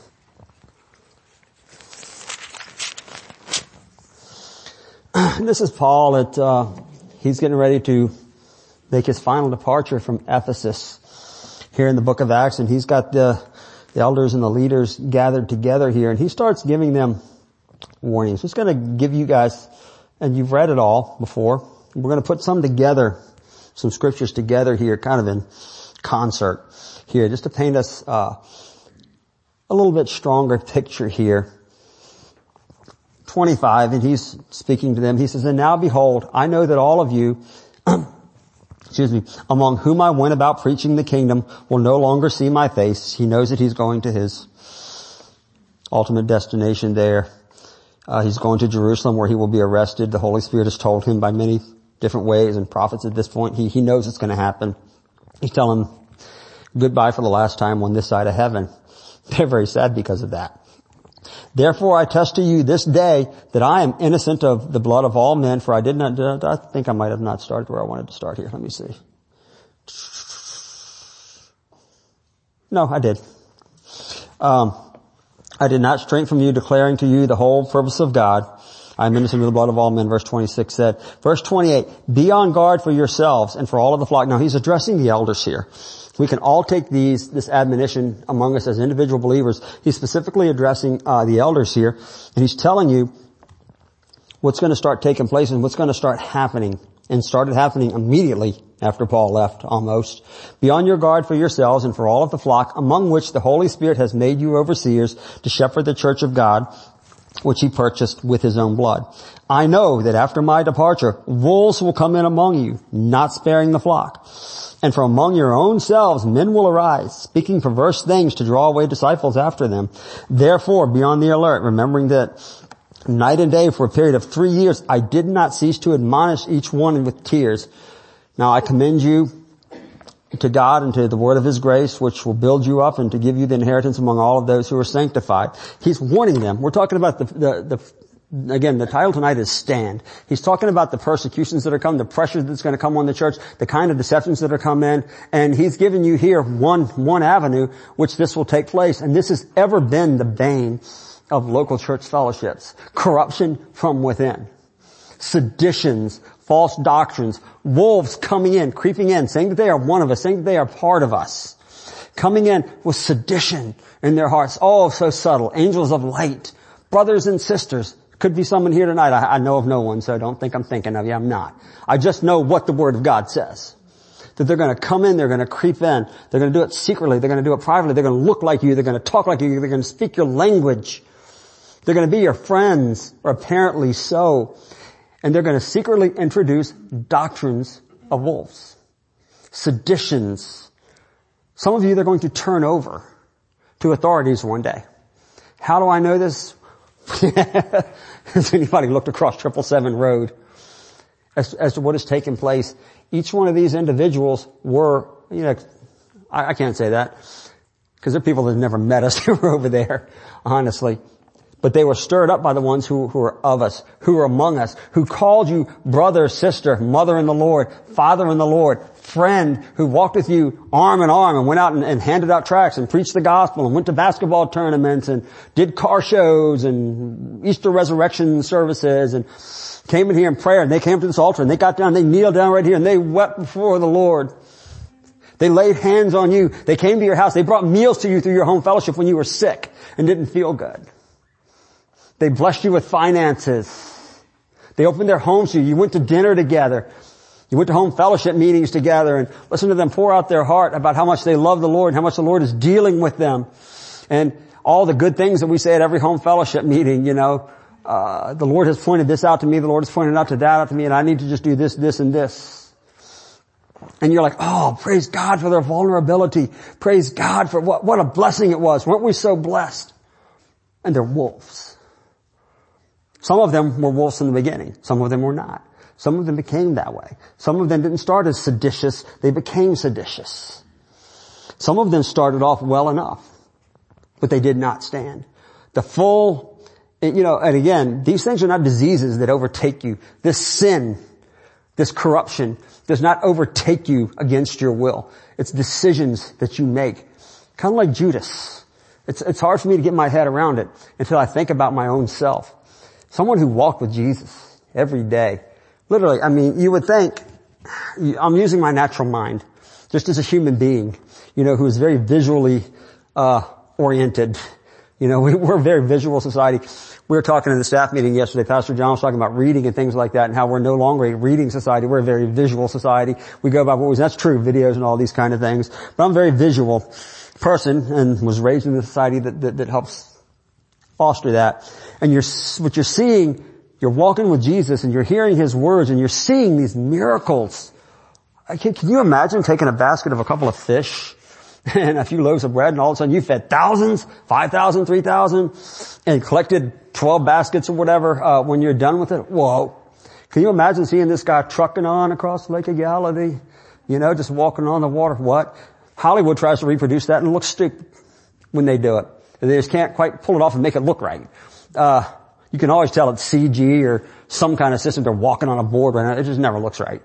This is Paul at, uh, he's getting ready to make his final departure from Ephesus here in the book of Acts, and he's got the, the elders and the leaders gathered together here, and he starts giving them warnings. He's going to give you guys, and you've read it all before, we're going to put some together, some scriptures together here, kind of in concert here, just to paint us uh, a little bit stronger picture here. twenty-five, and he's speaking to them. He says, "And now behold, I know that all of you excuse me, among whom I went about preaching the kingdom will no longer see my face." He knows that he's going to his ultimate destination there. Uh, he's going to Jerusalem where he will be arrested. The Holy Spirit has told him by many different ways, and prophets at this point, he, he knows it's going to happen. He's telling them goodbye for the last time on this side of heaven. They're very sad because of that. "Therefore I test to you this day that I am innocent of the blood of all men, for I did not, I think I might have not started where I wanted to start here. Let me see. No, I did. Um, I did not shrink from you, declaring to you the whole purpose of God. I am innocent of the blood of all men," verse twenty-six said. Verse twenty-eight, "Be on guard for yourselves and for all of the flock." Now he's addressing the elders here. We can all take these, this admonition among us as individual believers. He's specifically addressing uh, the elders here, and he's telling you what's going to start taking place and what's going to start happening, and started happening immediately after Paul left, almost. "Be on your guard for yourselves and for all of the flock, among which the Holy Spirit has made you overseers to shepherd the church of God, which he purchased with his own blood. I know that after my departure, wolves will come in among you, not sparing the flock. And from among your own selves men will arise, speaking perverse things to draw away disciples after them. Therefore, be on the alert, remembering that night and day for a period of three years I did not cease to admonish each one with tears. Now I commend you to God and to the word of his grace, which will build you up and to give you the inheritance among all of those who are sanctified." He's warning them. We're talking about the, the, the again, the title tonight is Stand. He's talking about the persecutions that are coming, the pressure that's going to come on the church, the kind of deceptions that are coming in, and he's giving you here one, one avenue which this will take place. And this has ever been the bane of local church fellowships. Corruption from within. Seditions, false doctrines, wolves coming in, creeping in, saying that they are one of us, saying that they are part of us. Coming in with sedition in their hearts. Oh, so subtle. Angels of light. Brothers and sisters. Could be someone here tonight. I, I know of no one, so don't think I'm thinking of you. I'm not. I just know what the Word of God says. That they're going to come in, they're going to creep in, they're going to do it secretly, they're going to do it privately, they're going to look like you, they're going to talk like you, they're going to speak your language. They're going to be your friends, or apparently so. And they're going to secretly introduce doctrines of wolves. Seditions. Some of you, they're going to turn over to authorities one day. How do I know this? Has anybody looked across triple seven Road as, as to what has taken place? Each one of these individuals were, you know, I, I can't say that because they're people that have never met us who were over there, honestly. But they were stirred up by the ones who, who are of us, who are among us, who called you brother, sister, mother in the Lord, father in the Lord, friend, who walked with you arm in arm and went out and, and handed out tracts and preached the gospel and went to basketball tournaments and did car shows and Easter resurrection services and came in here in prayer, and they came to this altar and they got down, they kneeled down right here and they wept before the Lord. They laid hands on you. They came to your house. They brought meals to you through your home fellowship when you were sick and didn't feel good. They blessed you with finances. They opened their homes to you. You went to dinner together. You went to home fellowship meetings together and listened to them pour out their heart about how much they love the Lord and how much the Lord is dealing with them. And all the good things that we say at every home fellowship meeting, you know, uh, the Lord has pointed this out to me. The Lord has pointed out to that out to me, and I need to just do this, this, and this. And you're like, oh, praise God for their vulnerability. Praise God for what, what a blessing it was. Weren't we so blessed? And they're wolves. Some of them were wolves in the beginning. Some of them were not. Some of them became that way. Some of them didn't start as seditious. They became seditious. Some of them started off well enough, but they did not stand. The full, you know, and again, these things are not diseases that overtake you. This sin, this corruption does not overtake you against your will. It's decisions that you make. Kind of like Judas. It's, it's hard for me to get my head around it until I think about my own self. Someone who walked with Jesus every day. Literally, I mean, you would think, I'm using my natural mind, just as a human being, you know, who is very visually, uh, oriented. You know, we, we're a very visual society. We were talking in the staff meeting yesterday. Pastor John was talking about reading and things like that and how we're no longer a reading society. We're a very visual society. We go by what was, that's true, videos and all these kind of things. But I'm a very visual person and was raised in a society that, that, that helps foster that. And you're, what you're seeing, you're walking with Jesus and you're hearing His words and you're seeing these miracles. Can, can you imagine taking a basket of a couple of fish and a few loaves of bread and all of a sudden you fed thousands, five thousand, three thousand, and collected twelve baskets or whatever, uh, when you're done with it? Whoa. Can you imagine seeing this guy trucking on across the Lake of Galilee? You know, just walking on the water. What? Hollywood tries to reproduce that and it looks stupid when they do it. They just can't quite pull it off and make it look right. Uh, you can always tell it's C G or some kind of system. They're walking on a board right now. It just never looks right.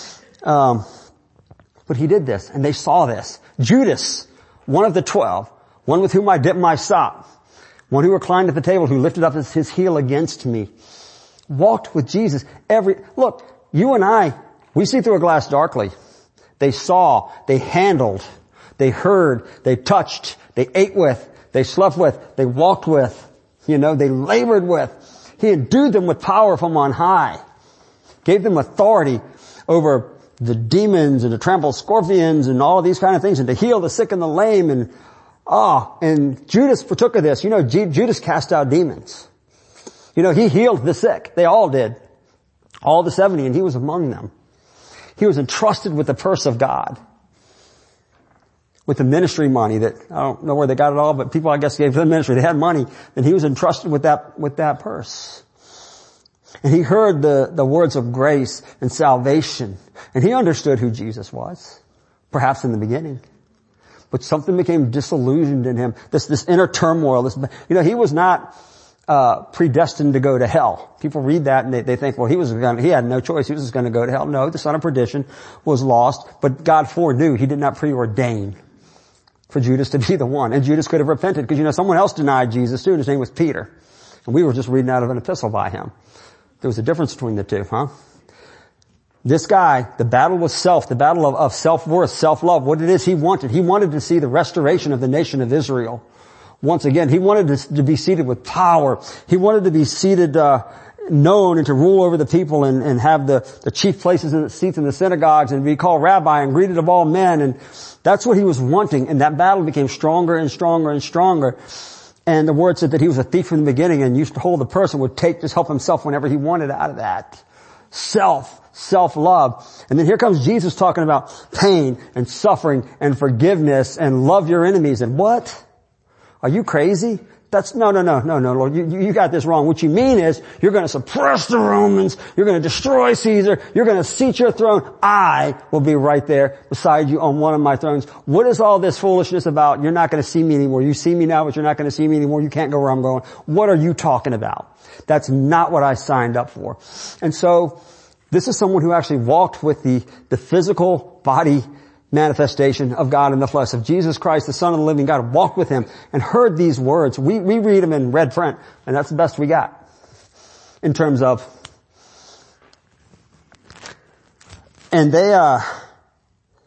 Um, but he did this and they saw this. Judas, one of the twelve, one with whom I dipped my sop, one who reclined at the table, who lifted up his, his heel against me, walked with Jesus every, look, you and I, we see through a glass darkly. They saw, they handled, they heard, they touched, they ate with, they slept with, they walked with, you know, they labored with. He endued them with power from on high, gave them authority over the demons and to trample scorpions and all of these kind of things and to heal the sick and the lame and, ah, and Judas partook of this. You know, G- Judas cast out demons. You know, he healed the sick. They all did. All the seventy, and he was among them. He was entrusted with the purse of God. With the ministry money that, I don't know where they got it all, but people I guess gave them ministry. They had money, and he was entrusted with that, with that purse. And he heard the, the words of grace and salvation. And he understood who Jesus was. Perhaps in the beginning. But something became disillusioned in him. This, this inner turmoil. This, you know, he was not, uh, predestined to go to hell. People read that and they, they think, well, he was gonna, he had no choice. He was just gonna go to hell. No, the son of perdition was lost, but God foreknew. He did not preordain for Judas to be the one. And Judas could have repented because, you know, someone else denied Jesus too, and his name was Peter. And we were just reading out of an epistle by him. There was a difference between the two, huh? This guy, the battle was self, the battle of, of self-worth, self-love, what it is he wanted. He wanted to see the restoration of the nation of Israel. Once again, he wanted to, to be seated with power. He wanted to be seated, uh, known and to rule over the people and, and have the, the chief places and seats in the synagogues and be called rabbi and greeted of all men. And that's what he was wanting. And that battle became stronger and stronger and stronger. And the word said that he was a thief from the beginning and used to hold the purse and would take, just help himself whenever he wanted out of that. Self, self-love. And then here comes Jesus talking about pain and suffering and forgiveness and love your enemies. And what? Are you crazy? That's, no, no, no, no, no, Lord. You, you got this wrong. What you mean is you're going to suppress the Romans. You're going to destroy Caesar. You're going to seat your throne. I will be right there beside you on one of my thrones. What is all this foolishness about? You're not going to see me anymore. You see me now, but you're not going to see me anymore. You can't go where I'm going. What are you talking about? That's not what I signed up for. And so this is someone who actually walked with the, the physical body manifestation of God in the flesh, of Jesus Christ, the Son of the living God, walked with him and heard these words. We, we read them in red print, and that's the best we got in terms of, and they, uh,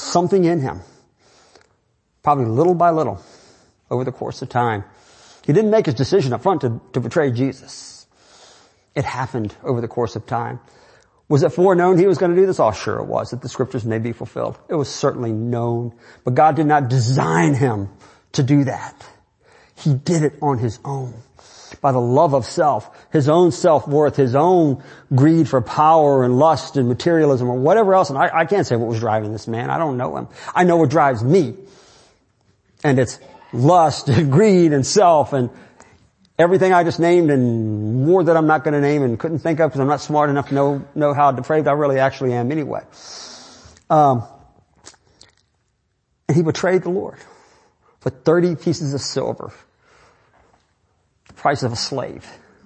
something in him, probably little by little, over the course of time. He didn't make his decision up front to, to betray Jesus. It happened over the course of time. Was it foreknown he was going to do this? Oh, sure it was, that the scriptures may be fulfilled. It was certainly known. But God did not design him to do that. He did it on his own. By the love of self, his own self-worth, his own greed for power and lust and materialism or whatever else. And I, I can't say what was driving this man. I don't know him. I know what drives me. And it's lust and greed and self and everything I just named and more that I'm not going to name and couldn't think of because I'm not smart enough to know, know how depraved I really actually am anyway. Um, and he betrayed the Lord for thirty pieces of silver. The price of a slave.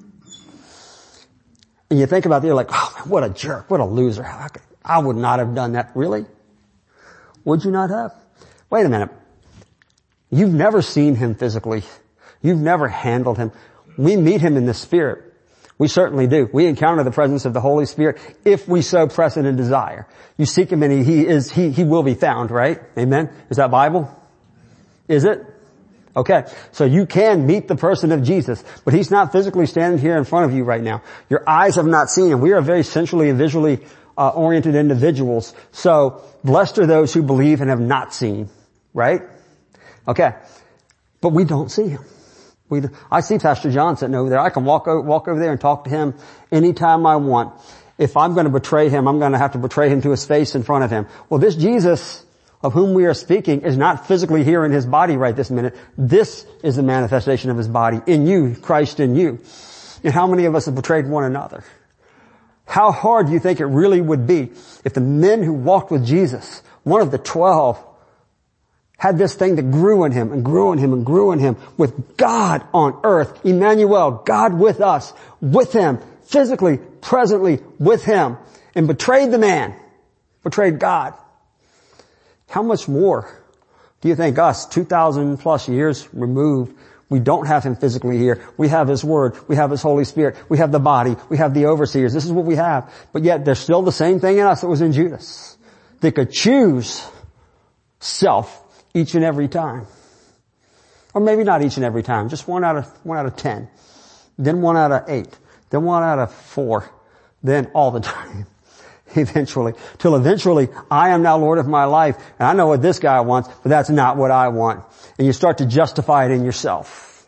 And you think about it, you're like, oh man, what a jerk, what a loser. I, could, I would not have done that. Really? Would you not have? Wait a minute. You've never seen him physically. You've never handled him. We meet him in the Spirit. We certainly do. We encounter the presence of the Holy Spirit if we so press it and desire. You seek him and he, he is, he, he will be found, right? Amen? Is that Bible? Is it? Okay. So you can meet the person of Jesus, but he's not physically standing here in front of you right now. Your eyes have not seen him. We are very sensually and visually uh, oriented individuals. So blessed are those who believe and have not seen, right? Okay. But we don't see him. We, I see Pastor John sitting over there. I can walk over, walk over there and talk to him anytime I want. If I'm going to betray him, I'm going to have to betray him to his face in front of him. Well, this Jesus of whom we are speaking is not physically here in his body right this minute. This is the manifestation of his body in you, Christ in you. And how many of us have betrayed one another? How hard do you think it really would be if the men who walked with Jesus, one of the twelve, had this thing that grew in him and grew in him and grew in him with God on earth, Emmanuel, God with us, with him, physically, presently with him, and betrayed the man, betrayed God. How much more do you think us, two thousand plus years removed, we don't have him physically here. We have his word. We have his Holy Spirit. We have the body. We have the overseers. This is what we have. But yet there's still the same thing in us that was in Judas. They could choose self each and every time. Or maybe not each and every time. Just one out of, one out of ten. Then one out of eight. Then one out of four. Then all the time. Eventually. Till eventually, I am now Lord of my life. And I know what this guy wants, but that's not what I want. And you start to justify it in yourself.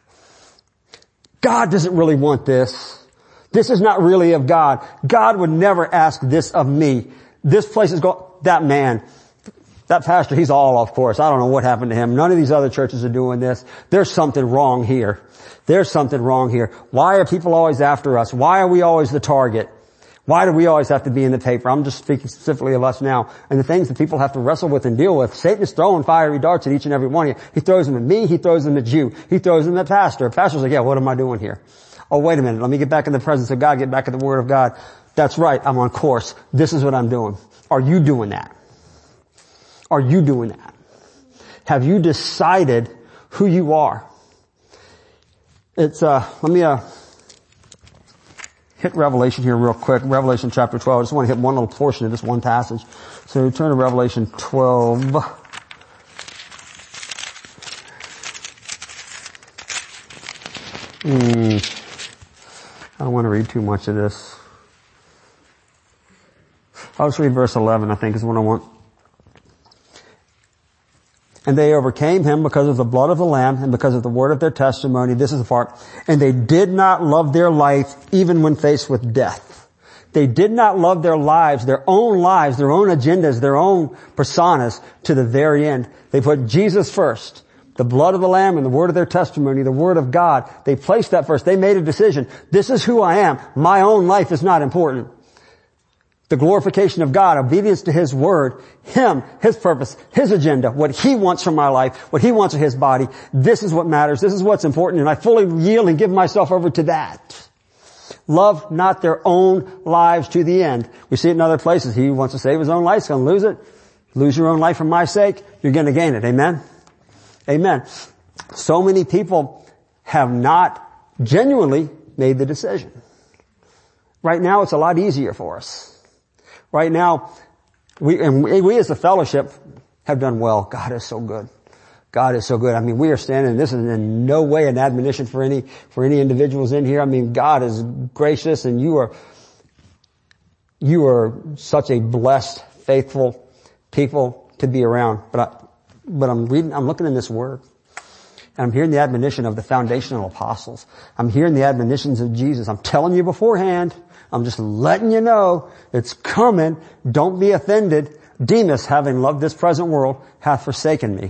God doesn't really want this. This is not really of God. God would never ask this of me. This place is going, that man, that pastor, he's all off course. I don't know what happened to him. None of these other churches are doing this. There's something wrong here. There's something wrong here. Why are people always after us? Why are we always the target? Why do we always have to be in the paper? I'm just speaking specifically of us now. And the things that people have to wrestle with and deal with. Satan is throwing fiery darts at each and every one of you. He throws them at me. He throws them at you. He throws them at pastor. Pastor's like, yeah, what am I doing here? Oh, wait a minute. Let me get back in the presence of God. Get back in the Word of God. That's right. I'm on course. This is what I'm doing. Are you doing that? Are you doing that? Have you decided who you are? It's, uh, let me, uh, hit Revelation here real quick. Revelation chapter twelve. I just want to hit one little portion of this one passage. So turn to Revelation twelve. Hmm. I don't want to read too much of this. I'll just read verse eleven, I think is what I want. And they overcame him because of the blood of the Lamb and because of the word of their testimony. This is the part. And they did not love their life even when faced with death. They did not love their lives, their own lives, their own agendas, their own personas to the very end. They put Jesus first. The blood of the Lamb and the word of their testimony, the word of God. They placed that first. They made a decision. This is who I am. My own life is not important. The glorification of God, obedience to His word, Him, His purpose, His agenda, what He wants from my life, what He wants of His body. This is what matters. This is what's important. And I fully yield and give myself over to that. Love not their own lives to the end. We see it in other places. He who wants to save his own life is going to lose it. Lose your own life for my sake. You're going to gain it. Amen? Amen. So many people have not genuinely made the decision. Right now it's a lot easier for us. Right now, we, and we, we as a fellowship, have done well. God is so good. God is so good. I mean, we are standing, this is in no way an admonition for any, for any individuals in here. I mean, God is gracious, and you are, you are such a blessed, faithful people to be around. But I, but I'm reading, I'm looking in this word, and I'm hearing the admonition of the foundational apostles. I'm hearing the admonitions of Jesus. I'm telling you beforehand. I'm just letting you know it's coming. Don't be offended. Demas, having loved this present world, hath forsaken me.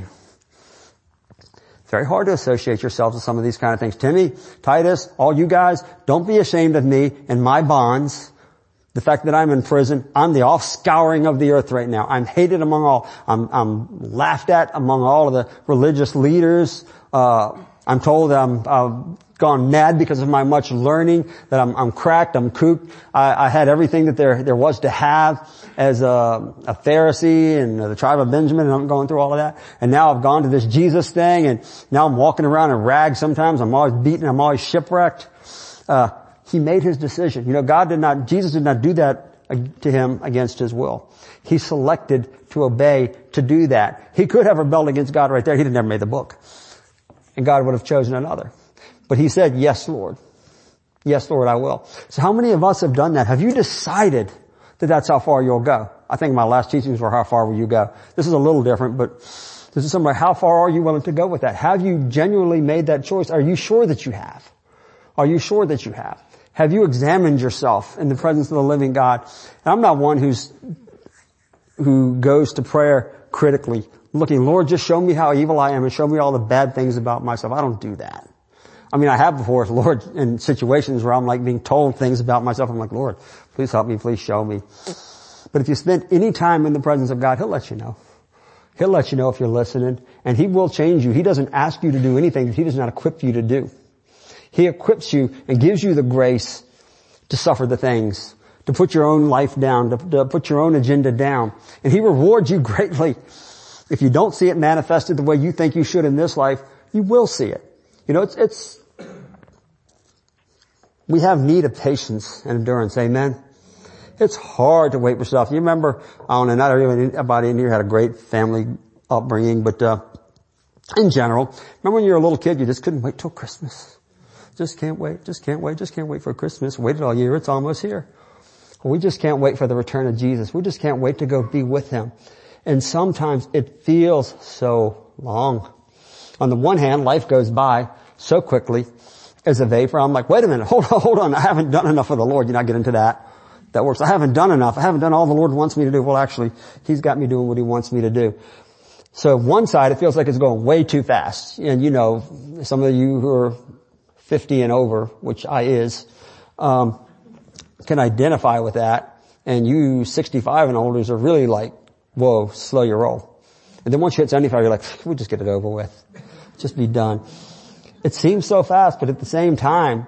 It's very hard to associate yourselves with some of these kind of things. Timmy, Titus, all you guys, don't be ashamed of me and my bonds. The fact that I'm in prison, I'm the offscouring of the earth right now. I'm hated among all. I'm, I'm laughed at among all of the religious leaders. Uh, I'm told that I'm, I've gone mad because of my much learning, that I'm, I'm cracked, I'm cooped. I, I had everything that there, there was to have as a, a Pharisee and the tribe of Benjamin, and I'm going through all of that. And now I've gone to this Jesus thing, and now I'm walking around in rags sometimes. I'm always beaten. I'm always shipwrecked. Uh, he made his decision. You know, God did not, Jesus did not do that to him against his will. He selected to obey, to do that. He could have rebelled against God right there. He never made the book. And God would have chosen another. But he said, yes, Lord. Yes, Lord, I will. So how many of us have done that? Have you decided that that's how far you'll go? I think my last teachings were, how far will you go? This is a little different, but this is somewhere, how far are you willing to go with that? Have you genuinely made that choice? Are you sure that you have? Are you sure that you have? Have you examined yourself in the presence of the living God? And I'm not one who's, who goes to prayer critically, looking, Lord, just show me how evil I am and show me all the bad things about myself. I don't do that. I mean, I have before, Lord, in situations where I'm like being told things about myself. I'm like, Lord, please help me, please show me. But if you spend any time in the presence of God, he'll let you know. He'll let you know if you're listening, and he will change you. He doesn't ask you to do anything that he does not equip you to do. He equips you and gives you the grace to suffer the things, to put your own life down, to, to put your own agenda down. And he rewards you greatly. If you don't see it manifested the way you think you should in this life, you will see it. You know, it's, it's, we have need of patience and endurance. Amen. It's hard to wait for stuff. You remember, I don't know, not everybody in here had a great family upbringing, but, uh, in general, remember when you were a little kid, you just couldn't wait till Christmas. Just can't wait, just can't wait, just can't wait for Christmas. Waited all year, it's almost here. We just can't wait for the return of Jesus. We just can't wait to go be with him. And sometimes it feels so long. On the one hand, life goes by so quickly as a vapor. I'm like, wait a minute, hold on, hold on. I haven't done enough for the Lord. You know, I get into that. That works. I haven't done enough. I haven't done all the Lord wants me to do. Well, actually, he's got me doing what he wants me to do. So one side, it feels like it's going way too fast. And you know, some of you who are fifty and over, which I is, um, can identify with that. And you sixty-five and olders are really like, whoa, slow your roll. And then once you hit seventy-five, you're like, we'll just get it over with. Just be done. It seems so fast, but at the same time,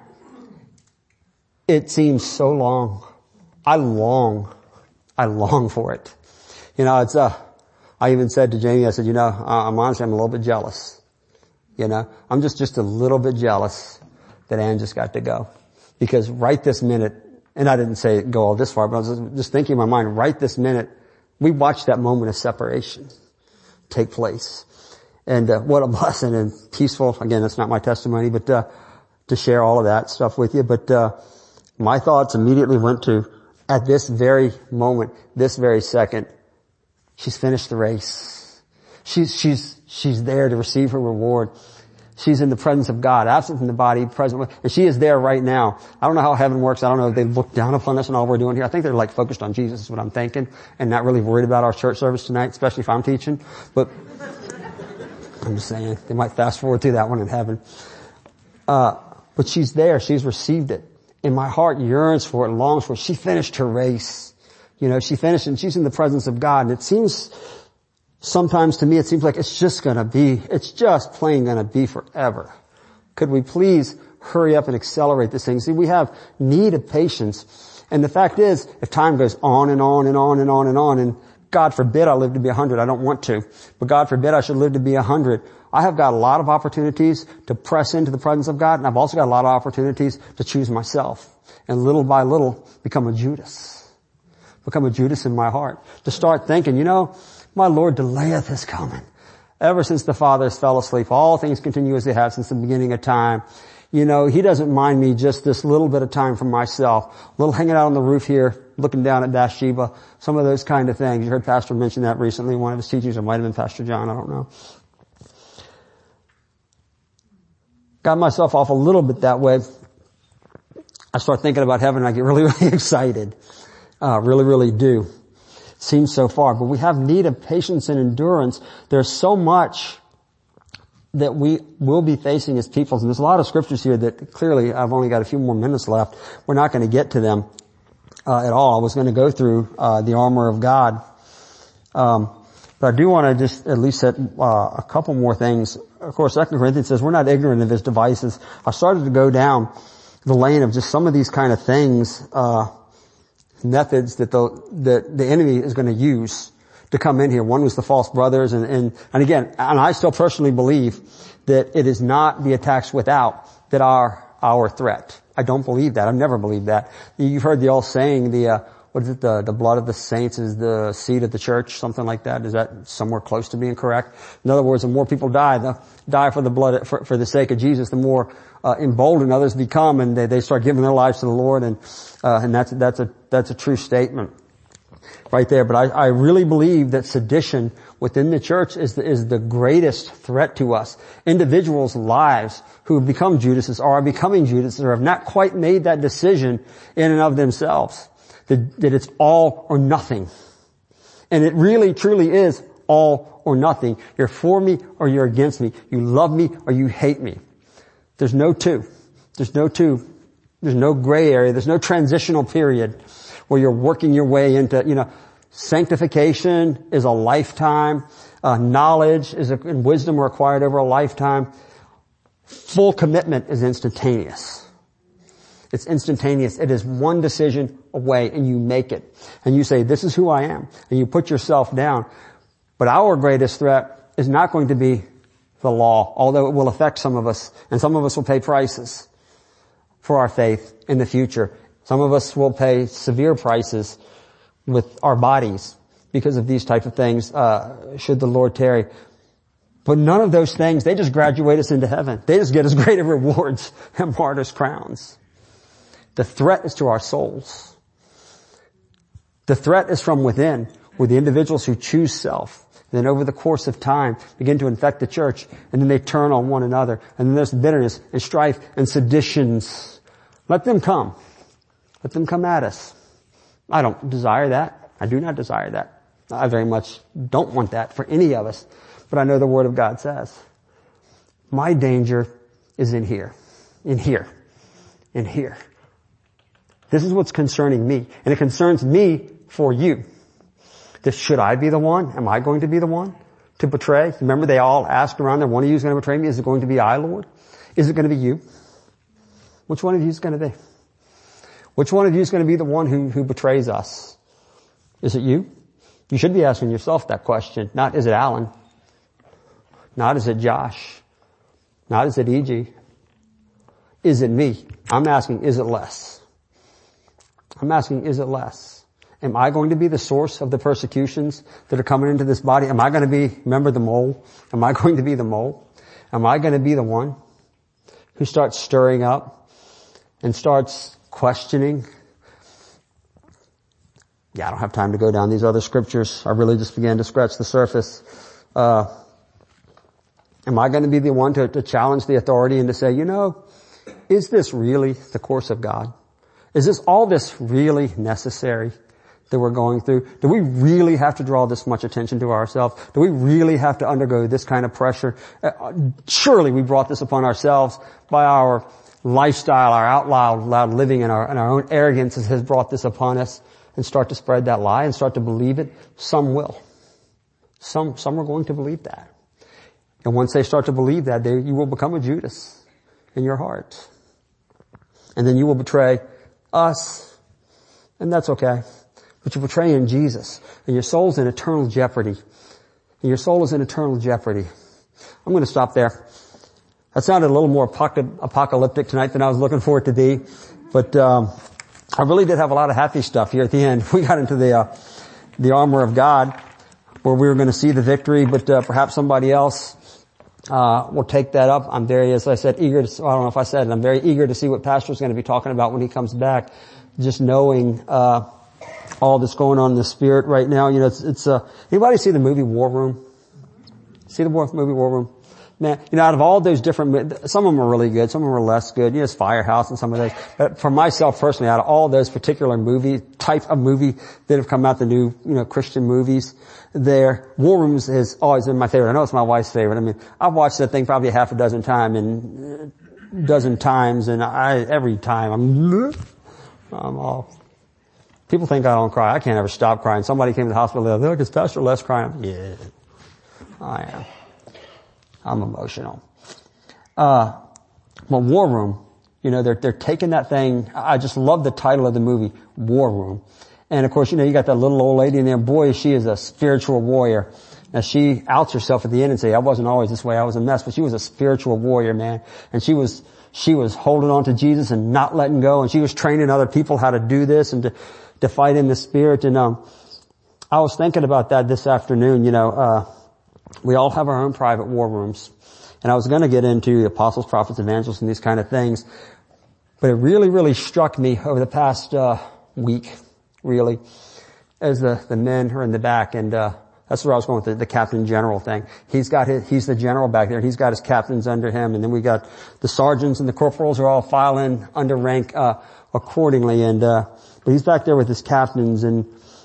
it seems so long. I long, I long for it. You know, it's, uh, I even said to Jamie, I said, you know, I'm honestly, I'm a little bit jealous. You know, I'm just, just a little bit jealous that Ann just got to go. Because right this minute, and I didn't say go all this far, but I was just thinking in my mind, right this minute, we watched that moment of separation take place. And uh, what a blessing and peaceful. Again, that's not my testimony, but uh to share all of that stuff with you. But uh my thoughts immediately went to, at this very moment, this very second, she's finished the race. She's she's she's there to receive her reward. She's in the presence of God, absent from the body, present with, and she is there right now. I don't know how heaven works. I don't know if they look down upon us and all we're doing here. I think they're like focused on Jesus is what I'm thinking, and not really worried about our church service tonight, especially if I'm teaching. But I'm just saying, they might fast forward through that one in heaven. Uh, but she's there. She's received it. And my heart yearns for it, longs for it. She finished her race. You know, she finished and she's in the presence of God. And it seems, sometimes to me, it seems like it's just gonna be, it's just plain gonna be forever. Could we please hurry up and accelerate this thing? See, we have need of patience. And the fact is, if time goes on and on and on and on and on, and God forbid I live to be a hundred. I don't want to. But God forbid I should live to be a hundred. I have got a lot of opportunities to press into the presence of God, and I've also got a lot of opportunities to choose myself. And little by little, become a Judas. Become a Judas in my heart. To start thinking, you know, My Lord delayeth his coming. Ever since the fathers fell asleep, all things continue as they have since the beginning of time. You know, he doesn't mind me just this little bit of time for myself. A little hanging out on the roof here, looking down at Bathsheba, some of those kind of things. You heard Pastor mention that recently, one of his teachers. It might have been Pastor John, I don't know. Got myself off a little bit that way. I start thinking about heaven and I get really, really excited. Uh, really, really do. It seems so far, but we have need of patience and endurance. There's so much that we will be facing as peoples. And there's a lot of scriptures here that clearly I've only got a few more minutes left. We're not going to get to them uh, at all. I was going to go through uh, the armor of God. Um, but I do want to just at least set uh, a couple more things. Of course, Second Corinthians says we're not ignorant of his devices. I started to go down the lane of just some of these kind of things, uh, methods that the, that the enemy is going to use to come in here. One was the false brothers, and, and, and again, and I still personally believe that it is not the attacks without that are our threat. I don't believe that. I've never believed that. You've heard the old saying, the, uh, what is it, the, the blood of the saints is the seed of the church, something like that. Is that somewhere close to being correct? In other words, the more people die, the, die for the blood, for, for the sake of Jesus, the more, uh, emboldened others become, and they, they start giving their lives to the Lord, and, uh, and that's, that's a, that's a true statement. Right there, but I, I really believe that sedition within the church is the, is the greatest threat to us. Individuals' lives who have become Judases or are becoming Judases or have not quite made that decision in and of themselves. That, that it's all or nothing. And it really truly is all or nothing. You're for me or you're against me. You love me or you hate me. There's no two. There's no two. There's no gray area. There's no transitional period where you're working your way into, you know, sanctification is a lifetime. Uh, knowledge is a, and wisdom are acquired over a lifetime. Full commitment is instantaneous. It's instantaneous. It is one decision away and you make it. And you say, this is who I am. And you put yourself down. But our greatest threat is not going to be the law, although it will affect some of us. And some of us will pay prices for our faith in the future. Some of us will pay severe prices with our bodies because of these type of things, uh, should the Lord tarry. But none of those things, they just graduate us into heaven. They just get us greater rewards and martyrs' crowns. The threat is to our souls. The threat is from within, with the individuals who choose self. And then over the course of time, begin to infect the church, and then they turn on one another. And then there's bitterness and strife and seditions. Let them come. Let them come at us. I don't desire that. I do not desire that. I very much don't want that for any of us. But I know the Word of God says, my danger is in here, in here, in here. This is what's concerning me. And it concerns me for you. This, should I be the one? Am I going to be the one to betray? Remember they all asked around there, one of you is going to betray me. Is it going to be I, Lord? Is it going to be you? Which one of you is going to be? Which one of you is going to be the one who, who betrays us? Is it you? You should be asking yourself that question. Not is it Alan? Not is it Josh? Not is it E G? Is it me? I'm asking, is it less? I'm asking, is it less? Am I going to be the source of the persecutions that are coming into this body? Am I going to be, remember the mole? Am I going to be the mole? Am I going to be the one who starts stirring up and starts questioning? Yeah, I don't have time to go down these other scriptures. I really just began to scratch the surface. Uh, am I going to be the one to, to challenge the authority and to say, you know, is this really the course of God? Is this all this really necessary that we're going through? Do we really have to draw this much attention to ourselves? Do we really have to undergo this kind of pressure? Uh, surely we brought this upon ourselves by our lifestyle, our out loud, loud living, and our, and our own arrogance has brought this upon us, and start to spread that lie and start to believe it. Some will. Some, some are going to believe that. And once they start to believe that, they, you will become a Judas in your heart. And then you will betray us, and that's okay. But you're betraying Jesus, and your soul's in eternal jeopardy. And your soul is in eternal jeopardy. I'm going to stop there. That sounded a little more apocalyptic tonight than I was looking for it to be. But um I really did have a lot of happy stuff here at the end. We got into the uh, the armor of God. where we were going to see the victory, but uh, perhaps somebody else uh will take that up. I'm very, as I said, eager to, I don't know if I said it, I'm very eager to see what Pastor's going to be talking about when he comes back. Just knowing uh all that's going on in the spirit right now. You know, it's, it's uh anybody see the movie War Room? See the war, movie War Room? Man, you know, out of all those different, some of them are really good, some of them are less good. You know, it's Firehouse and some of those. But for myself personally, out of all those particular movie, type of movie that have come out, the new, you know, Christian movies, there, War Room has always been my favorite. I know it's my wife's favorite. I mean, I've watched that thing probably a half a dozen times and a dozen times, and I, every time I'm, I'm all, people think I don't cry. I can't ever stop crying. Somebody came to the hospital, they're like, is Pastor Les crying? Yeah, I am. I'm emotional. Uh, well, War Room, you know, they're, they're taking that thing. I just love the title of the movie, War Room. And of course, you know, you got that little old lady in there. Boy, she is a spiritual warrior. Now she outs herself at the end and say, I wasn't always this way. I was a mess, but she was a spiritual warrior, man. And she was, she was holding on to Jesus and not letting go. And she was training other people how to do this and to, to fight in the spirit. And, um, I was thinking about that this afternoon, you know, uh, we all have our own private war rooms. And I was going to get into apostles, prophets, evangelists, and these kind of things. But it really, really struck me over the past uh week, really, as the, the men are in the back. And uh that's where I was going with the, the captain general thing. He's got his, he's the general back there. He's got his captains under him. And then we got the sergeants and the corporals are all filing under rank uh accordingly. And uh but he's back there with his captains, and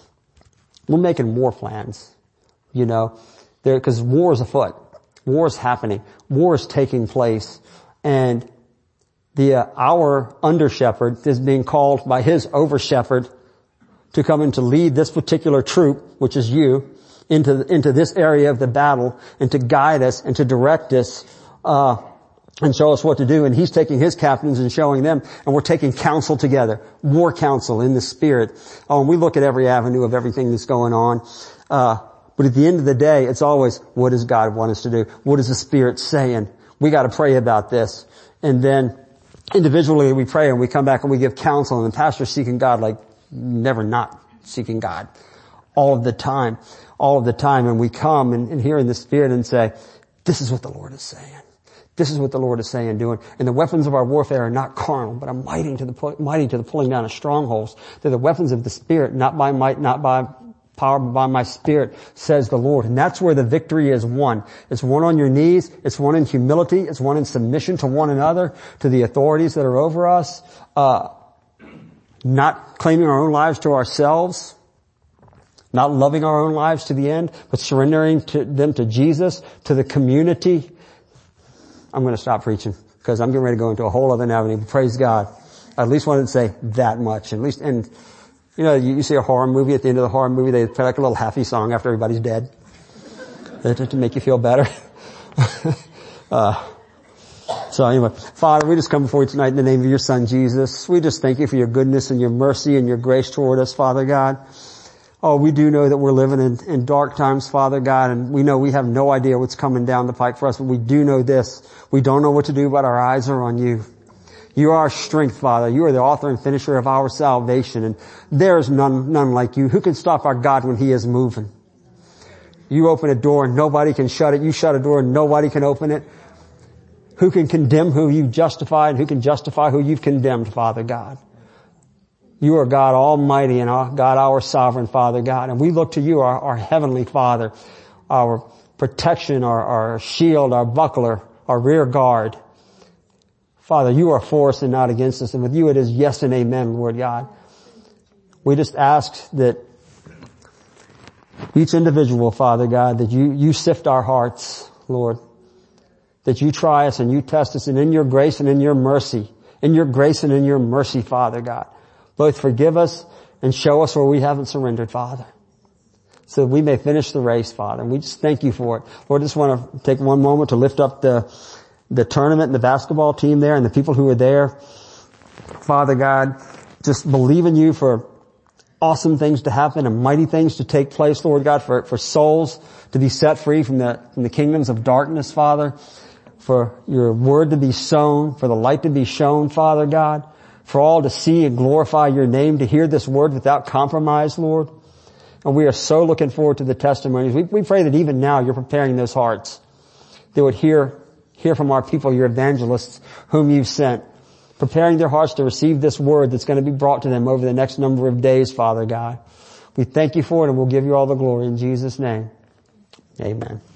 we're making war plans, you know. There, because war is afoot. War is happening. War is taking place. And the, uh, our under shepherd is being called by his over shepherd to come in to lead this particular troop, which is you, into, into this area of the battle, and to guide us and to direct us, uh, and show us what to do. And he's taking his captains and showing them, and we're taking counsel together. War counsel in the spirit. Oh, and we look at every avenue of everything that's going on. Uh, But at the end of the day, it's always, what does God want us to do? What is the Spirit saying? We got to pray about this. And then individually we pray and we come back and we give counsel, and the pastor's seeking God like never not seeking God. All of the time. All of the time. And we come and, and hear in the Spirit and say, this is what the Lord is saying. This is what the Lord is saying and doing. And the weapons of our warfare are not carnal, but are mighty to the, mighty to the pulling down of strongholds. They're the weapons of the Spirit, not by might, not by power, but by my Spirit, says the Lord. And that's where the victory is won. It's won on your knees. It's won in humility. It's won in submission to one another, to the authorities that are over us. Uh, not claiming our own lives to ourselves. Not loving our own lives to the end, but surrendering to them to Jesus, to the community. I'm going to stop preaching because I'm getting ready to go into a whole other avenue. Praise God. I at least wanted to say that much. At least, and you know, you, you see a horror movie, at the end of the horror movie, they play like a little happy song after everybody's dead to make you feel better. uh, so anyway, Father, we just come before you tonight in the name of your Son, Jesus. We just thank you for your goodness and your mercy and your grace toward us, Father God. Oh, we do know that we're living in, in dark times, Father God, and we know we have no idea what's coming down the pike for us, but we do know this. We don't know what to do, but our eyes are on you. You are our strength, Father. You are the author and finisher of our salvation, and there is none, none like you. Who can stop our God when he is moving? You open a door and nobody can shut it. You shut a door and nobody can open it. Who can condemn who you've justified? Who can justify who you've condemned, Father God? You are God Almighty and our God, our sovereign Father God. And we look to you, our, our heavenly Father, our protection, our, our shield, our buckler, our rear guard. Father, you are for us and not against us. And with you it is yes and amen, Lord God. We just ask that each individual, Father God, that you, you sift our hearts, Lord. That you try us and you test us, and in your grace and in your mercy, in your grace and in your mercy, Father God, both forgive us and show us where we haven't surrendered, Father, so that we may finish the race, Father. And we just thank you for it. Lord, I just want to take one moment to lift up the, the tournament and the basketball team there and the people who are there. Father God, just believe in you for awesome things to happen and mighty things to take place, Lord God, for, for souls to be set free from the, from the kingdoms of darkness, Father, for your word to be sown, for the light to be shown, Father God, for all to see and glorify your name, to hear this word without compromise, Lord. And we are so looking forward to the testimonies. We, we pray that even now you're preparing those hearts. They would hear, hear from our people, your evangelists whom you've sent, preparing their hearts to receive this word that's going to be brought to them over the next number of days, Father God. We thank you for it, and we'll give you all the glory in Jesus' name. Amen.